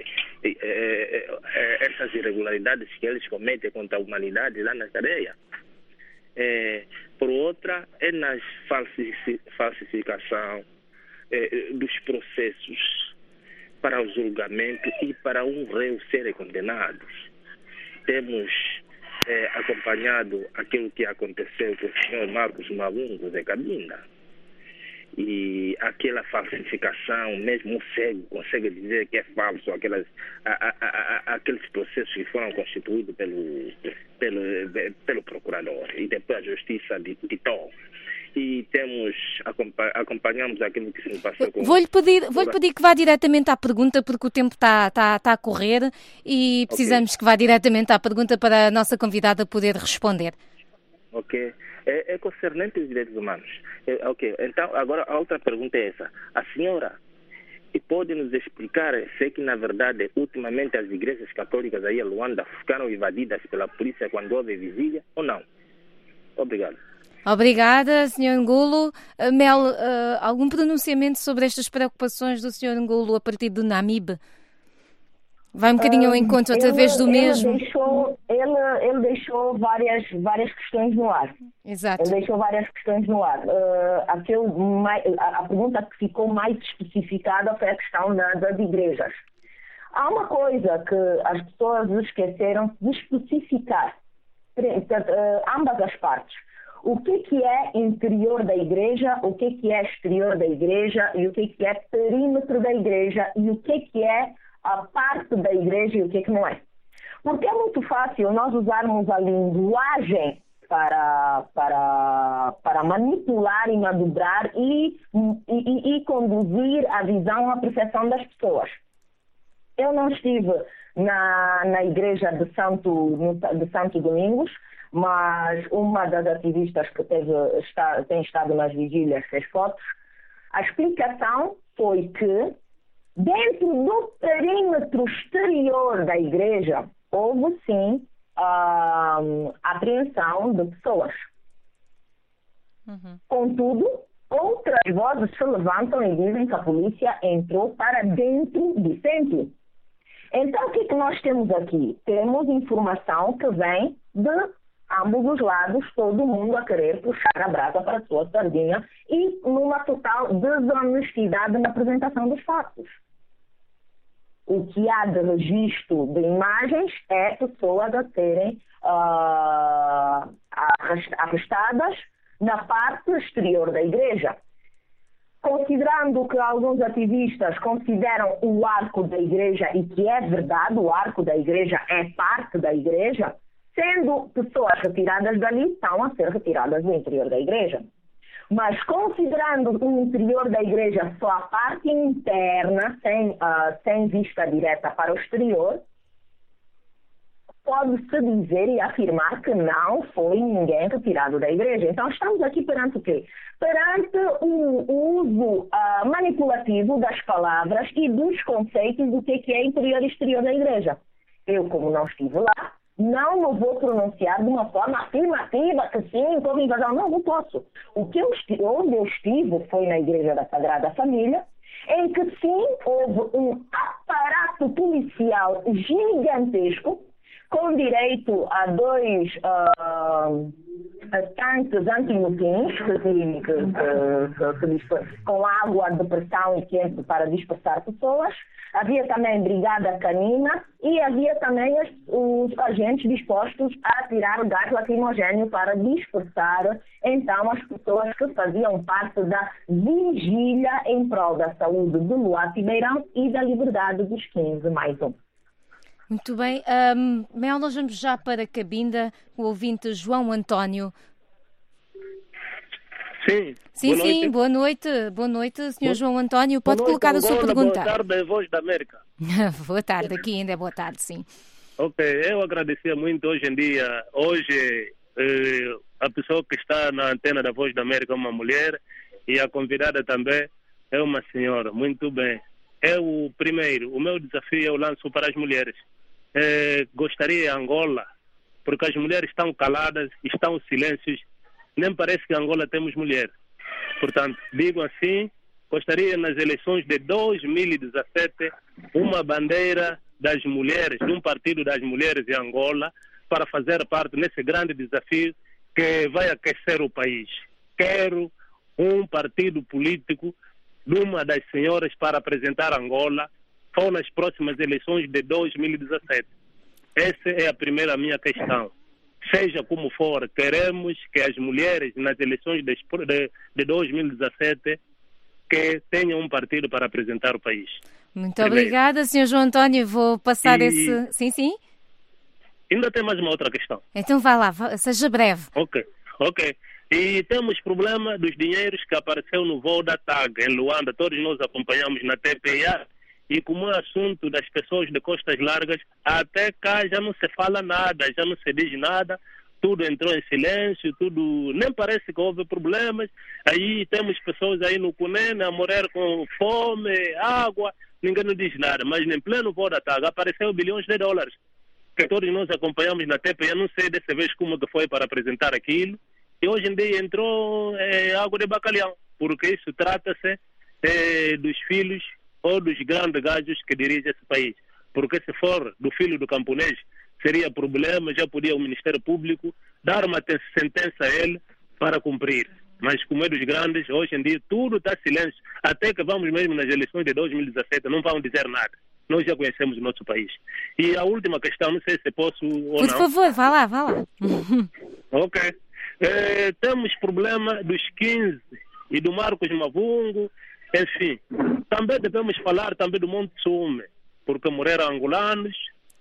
essas irregularidades que eles cometem contra a humanidade lá na cadeia? Por outra, é na falsificação dos processos para o julgamento e para um réu ser condenado. Temos acompanhado aquilo que aconteceu com o senhor Marcos Mavungo de Cabinda. E aquela falsificação, mesmo o cego consegue dizer que é falso, aqueles processos que foram constituídos pelo procurador e depois a justiça ditou. E acompanhamos aquilo que se passou com... Vou-lhe pedir que vá diretamente à pergunta, porque o tempo está a correr e precisamos que vá diretamente à pergunta para a nossa convidada poder responder. Ok. É concernente os direitos humanos. Então, agora a outra pergunta é essa. A senhora pode nos explicar se que, na verdade, ultimamente as igrejas católicas aí em Luanda ficaram invadidas pela polícia quando houve vigília ou não? Obrigado. Obrigada, Sr. Ngulo. Mel, algum pronunciamento sobre estas preocupações do Sr. Ngulo a partir do Namibe? Vai um bocadinho ao encontro através do mesmo. Ele deixou várias questões no ar. Exato. Ele deixou várias questões no ar. A pergunta que ficou mais especificada foi a questão das igrejas. Há uma coisa que as pessoas esqueceram de especificar, ambas as partes. O que é interior da igreja, o que é exterior da igreja, e o que é perímetro da igreja, e o que é a parte da igreja e o que não é. Porque é muito fácil nós usarmos a linguagem para manipular e manobrar e conduzir a visão, a percepção das pessoas. Eu não estive na igreja de Santo Domingos, mas uma das ativistas que tem estado nas vigílias fez fotos. A explicação foi que dentro do perímetro exterior da igreja, houve sim a apreensão de pessoas. Contudo, outras vozes se levantam e dizem que a polícia entrou para dentro do centro. Então, o que nós temos aqui? Temos informação que vem de ambos os lados, todo mundo a querer puxar a brasa para a sua sardinha e numa total desonestidade na apresentação dos fatos. O que há de registro de imagens é pessoas a serem arrestadas na parte exterior da igreja. Considerando que alguns ativistas consideram o arco da igreja, e que é verdade, o arco da igreja é parte da igreja, sendo pessoas retiradas dali, estão a ser retiradas do interior da igreja. Mas considerando o interior da igreja só a parte interna, sem vista direta para o exterior, pode-se dizer e afirmar que não foi ninguém retirado da igreja. Então estamos aqui perante o quê? Perante o uso manipulativo das palavras e dos conceitos do que é interior e exterior da igreja. Eu, como não estive lá, não me vou pronunciar de uma forma afirmativa que sim, houve invasão. Não posso. Onde eu estive foi na Igreja da Sagrada Família, em que sim, houve um aparato policial gigantesco, com direito a 2 tanques antimotins com água de pressão e quente para dispersar pessoas. Havia também brigada canina e havia também os agentes dispostos a atirar gás lacrimogéneo para dispersar então as pessoas que faziam parte da vigília em prol da saúde do Luato Beirão e da liberdade dos 15 mais um. Muito bem. Mel, nós vamos já para Cabinda, o ouvinte João António. Sim. Sim, boa noite. Boa noite, Sr. João António. Pode colocar a sua pergunta. Boa tarde, Voz da América. Boa tarde, aqui ainda é boa tarde, sim. Ok, eu agradecia muito hoje em dia. Hoje, a pessoa que está na antena da Voz da América é uma mulher e a convidada também é uma senhora. Muito bem. O meu desafio eu lanço para as mulheres. Gostaria Angola, porque as mulheres estão caladas, estão silêncios. Nem parece que em Angola temos mulher. Portanto, digo assim, gostaria nas eleições de 2017 uma bandeira das mulheres, de um partido das mulheres em Angola, para fazer parte nesse grande desafio que vai aquecer o país. Quero um partido político de uma das senhoras para apresentar Angola ou nas próximas eleições de 2017. Essa é a primeira minha questão. Seja como for, queremos que as mulheres nas eleições de 2017 que tenham um partido para apresentar o país. Muito obrigada, Sr. João António. Vou passar esse... Sim. Ainda tem mais uma outra questão. Então vá lá, seja breve. Ok. E temos problema dos dinheiros que apareceu no voo da TAG em Luanda. Todos nós acompanhamos na TPA. E como é assunto das pessoas de costas largas, até cá já não se fala nada, já não se diz nada, tudo entrou em silêncio, tudo, nem parece que houve problemas. Aí temos pessoas aí no Cunene a morrer com fome, água, ninguém não diz nada. Mas em pleno voo da TAG apareceu bilhões de dólares, que todos nós acompanhamos na TPA. Eu não sei dessa vez como que foi para apresentar aquilo. E hoje em dia entrou água de bacalhau, porque isso trata-se dos filhos ou dos grandes gajos que dirigem esse país. Porque se for do filho do camponês, seria problema, já podia o Ministério Público dar uma sentença a ele para cumprir. Mas como é dos grandes, hoje em dia tudo está silêncio. Até que vamos mesmo nas eleições de 2017, não vão dizer nada. Nós já conhecemos o nosso país. E a última questão, não sei se posso ou não. Por favor, vá lá. Ok. Temos problema dos 15 e do Marcos Mavungo. Enfim, também devemos falar também do Monte Sume, porque morreram angolanos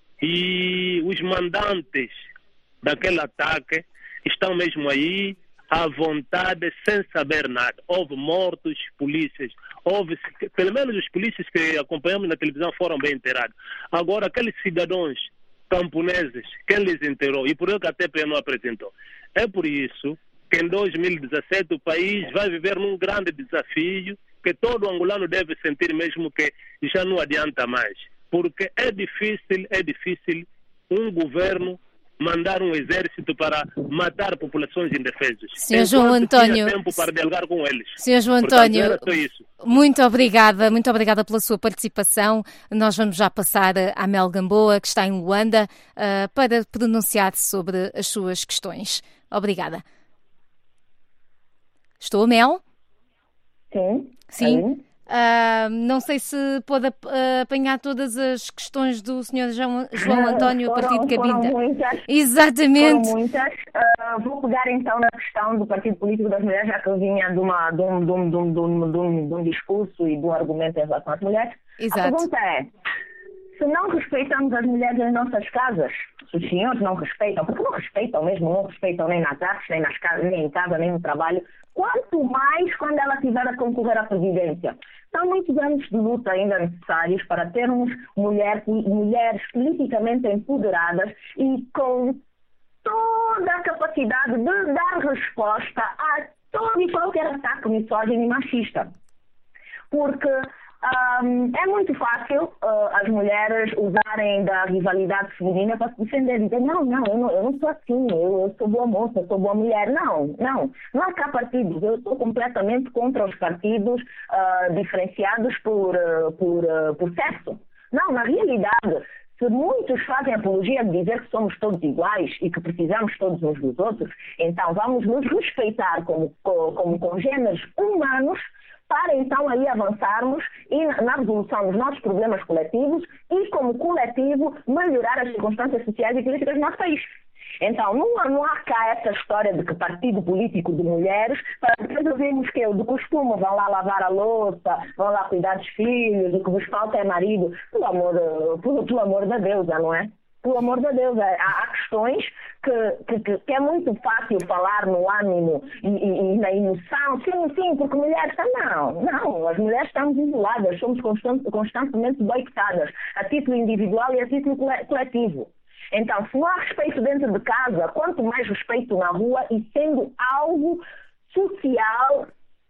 e os mandantes daquele ataque estão mesmo aí à vontade, sem saber nada. Houve mortos, polícias, pelo menos os polícias que acompanhamos na televisão foram bem inteirados. Agora, aqueles cidadãos camponeses, quem lhes inteirou? E por isso que a TPE não apresentou. É por isso que em 2017 o país vai viver num grande desafio que todo angolano deve sentir mesmo que já não adianta mais. Porque é difícil um governo mandar um exército para matar populações indefesas. Sr. João António, tempo para dialogar com eles. Sr. João António, muito obrigada pela sua participação. Nós vamos já passar à Mel Gamboa, que está em Luanda, para pronunciar-se sobre as suas questões. Obrigada. Estou, Mel? Sim. Não sei se pode apanhar todas as questões do Sr. João António a partir de Cabinda. Foram muitas. Exatamente. Foram muitas. Vou pegar então na questão do Partido Político das Mulheres, já que eu vinha de um discurso e de um argumento em relação às mulheres. Exato. A pergunta é, se não respeitamos as mulheres em nossas casas, se os senhores não respeitam, porque não respeitam mesmo, não respeitam nem nas artes, nem nas casas, nem em casa, nem no trabalho, quanto mais quando ela estiver a concorrer à presidência. São muitos anos de luta ainda necessários para termos mulheres politicamente empoderadas e com toda a capacidade de dar resposta a todo e qualquer ataque misógino e machista. Porque é muito fácil as mulheres usarem da rivalidade feminina para se defender e dizer, não, eu não sou assim, eu sou boa moça, eu sou boa mulher. Não há cá partidos. Eu estou completamente contra os partidos diferenciados por sexo. Não, na realidade, se muitos fazem apologia de dizer que somos todos iguais e que precisamos todos uns dos outros, então vamos nos respeitar como congêneres humanos, para então aí avançarmos e na resolução dos nossos problemas coletivos e, como coletivo, melhorar as circunstâncias sociais e políticas do nosso país. Então, não há cá essa história de que partido político de mulheres, para depois ouvirmos que de costume vão lá lavar a louça, vão lá cuidar dos filhos, o que vos falta é marido. Pelo amor da deusa, não é? Pelo amor de Deus, há que questões que é muito fácil falar no ânimo e na emoção. Sim, porque mulheres não, as mulheres estamos isoladas, somos constantemente boicotadas, a título individual e a título coletivo. Então, se não há respeito dentro de casa, quanto mais respeito na rua e sendo algo social,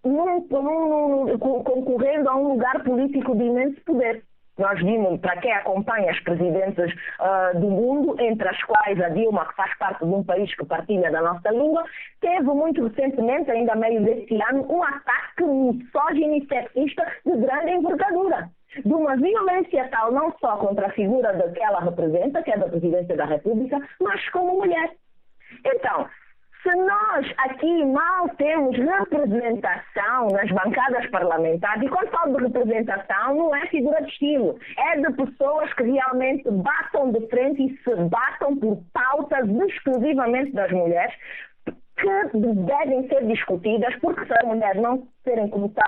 concorrendo a um lugar político de imenso poder. Nós vimos, para quem acompanha as presidentes do mundo, entre as quais a Dilma, que faz parte de um país que partilha da nossa língua, teve muito recentemente, ainda a meio deste ano, um ataque misógino e sexista de grande envergadura. De uma violência tal, não só contra a figura que ela representa, que é da Presidência da República, mas como mulher. Então, se nós aqui mal temos representação nas bancadas parlamentares, e quando falo de representação, não é figura de estilo, é de pessoas que realmente batam de frente e se batam por pautas exclusivamente das mulheres, que devem ser discutidas, porque se as mulheres não serem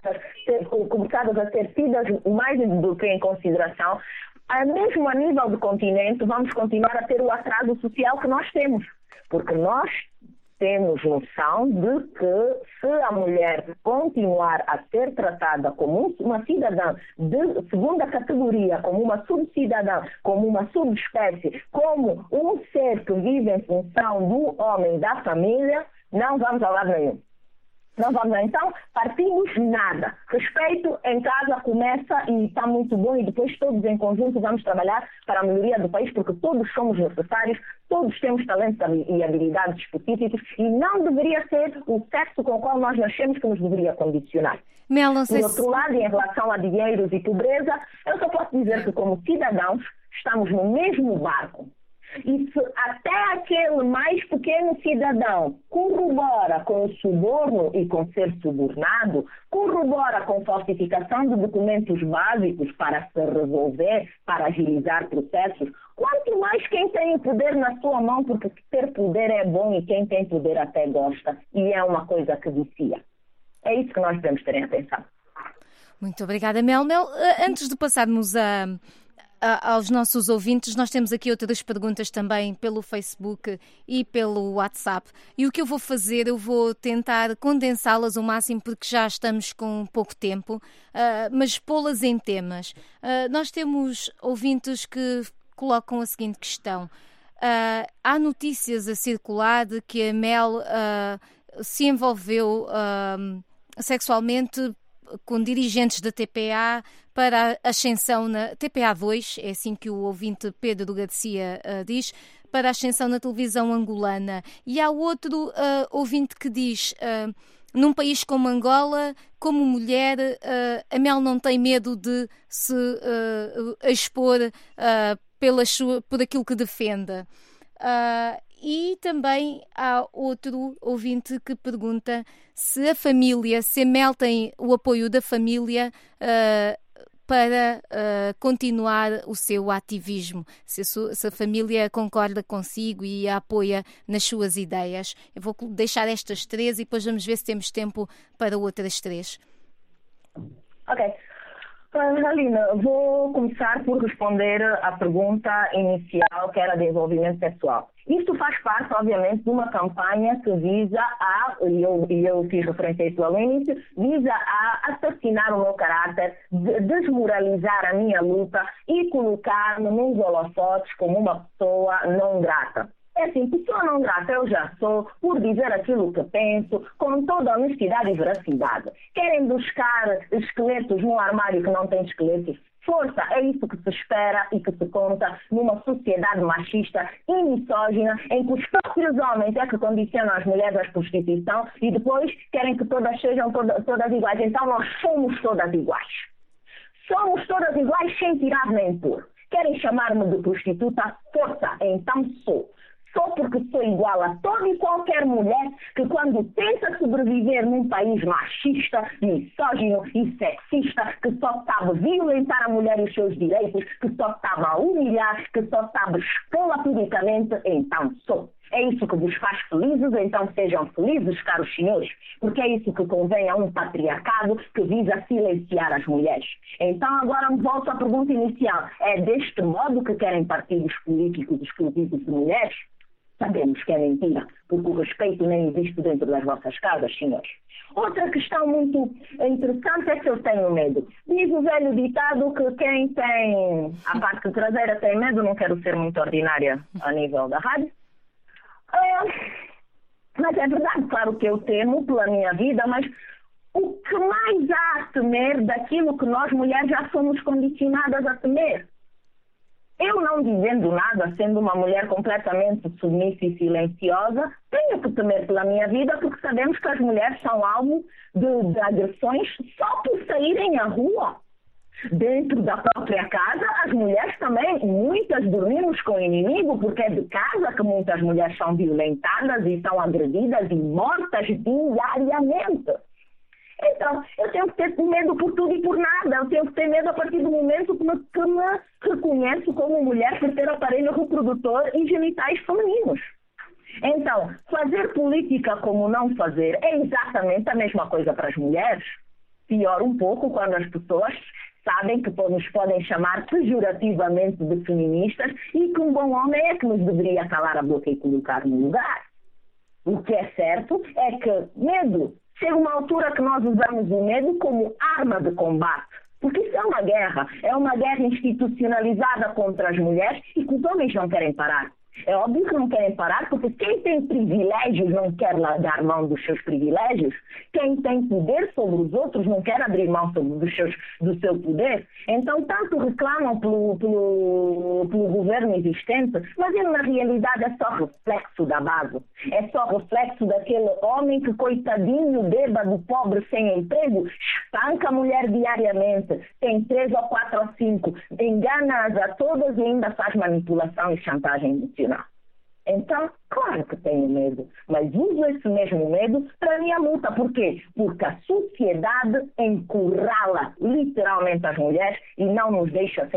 começadas a ser tidas mais do que em consideração, mesmo a nível do continente, vamos continuar a ter o atraso social que nós temos, porque nós temos noção de que se a mulher continuar a ser tratada como uma cidadã de segunda categoria, como uma subcidadã, como uma subespécie, como um ser que vive em função do homem da família, não vamos a lado nenhum. Não vamos, então, partimos nada. Respeito em casa começa e está muito bom, e depois todos em conjunto vamos trabalhar para a melhoria do país, porque todos somos necessários, todos temos talentos e habilidades específicos, e não deveria ser o sexo com o qual nós nascemos que nos deveria condicionar. Mel, não sei Por outro lado, em relação a dinheiros e pobreza, eu só posso dizer que como cidadãos estamos no mesmo barco. E se até aquele mais pequeno cidadão corrobora com o suborno e com ser subornado, corrobora com falsificação de documentos básicos para se resolver, para agilizar processos, quanto mais quem tem o poder na sua mão, porque ter poder é bom e quem tem poder até gosta, e é uma coisa que vicia. É isso que nós devemos ter em atenção. Muito obrigada, Mel. Antes de passarmos aos nossos ouvintes, nós temos aqui outras perguntas também pelo Facebook e pelo WhatsApp, e o que eu vou fazer, eu vou tentar condensá-las ao máximo, porque já estamos com pouco tempo, mas pô-las em temas. Nós temos ouvintes que colocam a seguinte questão: há notícias a circular de que a Mel se envolveu sexualmente com dirigentes da TPA para a ascensão na TPA 2, é assim que o ouvinte Pedro Garcia diz, para a ascensão na televisão angolana. E há outro ouvinte que diz: num país como Angola, como mulher, a Mel não tem medo de se expor por aquilo que defende. E também há outro ouvinte que pergunta se a Mel tem o apoio da família para continuar o seu ativismo, se a família concorda consigo e a apoia nas suas ideias. Eu vou deixar estas três e depois vamos ver se temos tempo para outras três. Ok. Alina, vou começar por responder à pergunta inicial, que era de desenvolvimento sexual. Isto faz parte, obviamente, de uma campanha que visa e eu fiz referência a isso ao início, visa a assassinar o meu caráter, desmoralizar a minha luta e colocar-me nos holofotes como uma pessoa não grata. É assim, pessoa não grata eu já sou, por dizer aquilo que penso, com toda a honestidade e veracidade. Querem buscar esqueletos num armário que não tem esqueletos? Força, é isso que se espera e que se conta numa sociedade machista e misógina, em que os próprios homens é que condicionam as mulheres à prostituição e depois querem que todas sejam todas iguais. Então nós somos todas iguais. Somos todas iguais sem tirar nem pôr. Querem chamar-me de prostituta? Força, então sou. Só porque sou igual a toda e qualquer mulher que, quando tenta sobreviver num país machista, misógino e sexista, que só sabe violentar a mulher e os seus direitos, que só sabe a humilhar, que só sabe expô-la publicamente, então sou. É isso que vos faz felizes, então sejam felizes, caros senhores, porque é isso que convém a um patriarcado que visa silenciar as mulheres. Então agora me volto à pergunta inicial. É deste modo que querem partidos políticos exclusivos de mulheres? Sabemos que é mentira, porque o respeito nem existe dentro das vossas casas, senhores. Outra questão muito interessante é que eu tenho medo. Diz o velho ditado que quem tem a parte traseira tem medo, não quero ser muito ordinária a nível da rádio. Mas é verdade, claro que eu temo pela minha vida, mas o que mais há a temer daquilo que nós mulheres já somos condicionadas a temer? Eu não dizendo nada, sendo uma mulher completamente submissa e silenciosa, tenho que temer pela minha vida porque sabemos que as mulheres são alvo de agressões só por saírem à rua. Dentro da própria casa, as mulheres também, muitas dormimos com o inimigo porque é de casa que muitas mulheres são violentadas e são agredidas e mortas diariamente. Então, eu tenho que ter medo por tudo e por nada. Eu tenho que ter medo a partir do momento que me reconheço como mulher por ter aparelho reprodutor e genitais femininos. Então, fazer política como não fazer é exatamente a mesma coisa para as mulheres. Pior um pouco quando as pessoas sabem que nos podem chamar pejorativamente de feministas e que um bom homem é que nos deveria calar a boca e colocar no lugar. O que é certo é que medo chega uma altura que nós usamos o medo como arma de combate. Porque isso é uma guerra institucionalizada contra as mulheres e que os homens não querem parar. É óbvio que não querem parar, porque quem tem privilégios não quer largar mão dos seus privilégios. Quem tem poder sobre os outros não quer abrir mão do seu poder. Então, tanto reclamam pelo governo existente, mas ele, na realidade, é só reflexo da base. É só reflexo daquele homem que, coitadinho, bêbado, pobre, sem emprego, espanca a mulher diariamente, tem 3 ou 4 ou 5, engana-as a todas e ainda faz manipulação e chantagem emocional. Então, claro que tenho medo, mas uso esse mesmo medo para a minha multa. Por quê? Porque a sociedade encurrala literalmente as mulheres e não nos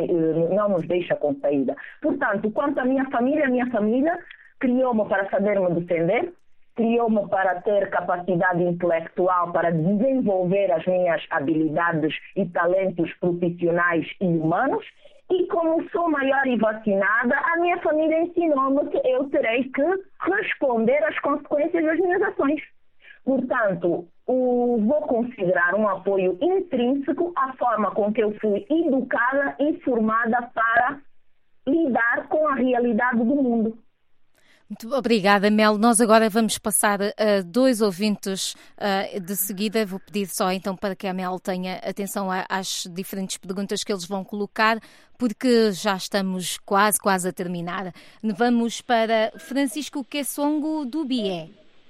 deixa com saída. Portanto, quanto à minha família criou-me para saber me defender, criou-me para ter capacidade intelectual para desenvolver as minhas habilidades e talentos profissionais e humanos. E como sou maior e vacinada, a minha família ensinou-me que eu terei que responder às consequências das minhas ações. Portanto, vou considerar um apoio intrínseco à forma com que eu fui educada e formada para lidar com a realidade do mundo. Muito obrigada, Mel. Nós agora vamos passar a 2 ouvintes de seguida. Vou pedir só então para que a Mel tenha atenção às diferentes perguntas que eles vão colocar, porque já estamos quase a terminar. Vamos para Francisco Quessongo do Bié.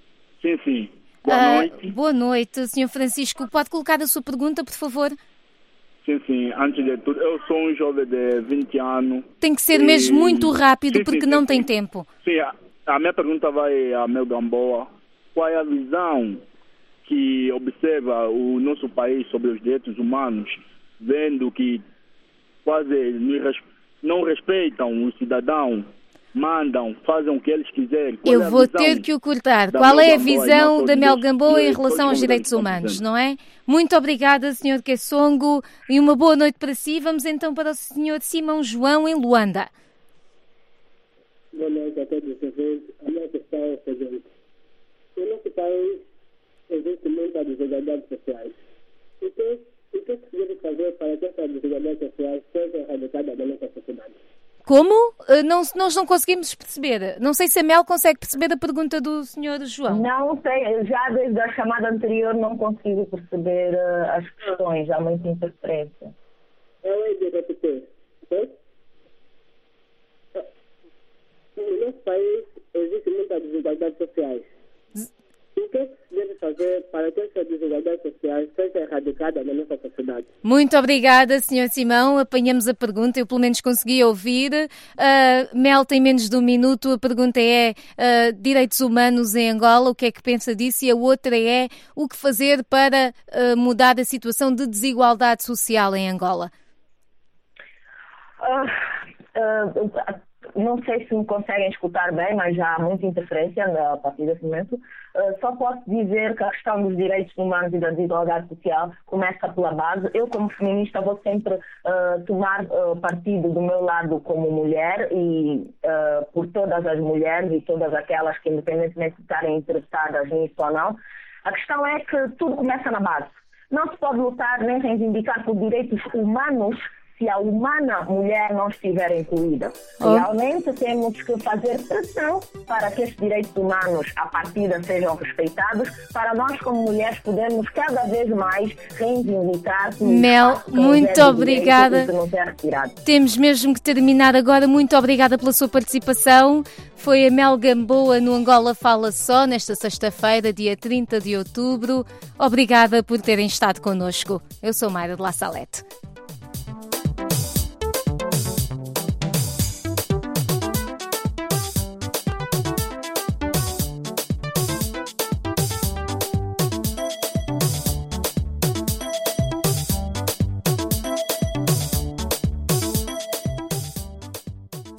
Sim. Boa noite. Boa noite, Sr. Francisco. Pode colocar a sua pergunta, por favor? Sim. Antes de tudo, eu sou um jovem de 20 anos. Tem que ser mesmo muito rápido, porque não tem tempo. Sim, a minha pergunta vai a Mel Gamboa. Qual é a visão que observa o nosso país sobre os direitos humanos, vendo que quase não respeitam o cidadão, mandam, fazem o que eles quiserem? Eu vou ter que o cortar. Qual é a visão da Mel Gamboa em relação aos direitos humanos, não é? Muito obrigada, Sr. Quessongo, e uma boa noite para si. Vamos então para o Sr. Simão João, em Luanda. Boa noite a todos vocês. A minha questão é a seguinte. No nosso país existe muita desigualdade social. O que se deve fazer para que essa desigualdade social seja erradicada da nossa sociedade? Como? Nós não conseguimos perceber. Não sei se a Mel consegue perceber a pergunta do Sr. João. Não sei, já desde a chamada anterior não consegui perceber as questões, há muita interferência. Eu hei de repetir, ok? No nosso país existe muita desigualdade social. O que se deve fazer para que essa desigualdade social seja erradicada na nossa sociedade? Muito obrigada, Sr. Simão. Apanhamos a pergunta, eu pelo menos consegui ouvir. Mel tem menos de 1 minuto. A pergunta é direitos humanos em Angola, o que é que pensa disso? E a outra é o que fazer para mudar a situação de desigualdade social em Angola? não sei se me conseguem escutar bem, mas já há muita interferência a partir desse momento. Só posso dizer que a questão dos direitos humanos e da desigualdade social começa pela base. Eu, como feminista, vou sempre tomar partido do meu lado como mulher e por todas as mulheres e todas aquelas que, independentemente de estarem interessadas nisso ou não. A questão é que tudo começa na base. Não se pode lutar nem reivindicar por direitos humanos se a humana mulher não estiver incluída. Realmente temos que fazer pressão para que estes direitos humanos, à partida, sejam respeitados, para nós, como mulheres, podermos cada vez mais reivindicar Mel, muito obrigada. Temos mesmo que terminar agora. Muito obrigada pela sua participação. Foi a Mel Gamboa no Angola Fala Só, nesta sexta-feira, dia 30 de outubro. Obrigada por terem estado connosco. Eu sou Mayra de La Salette.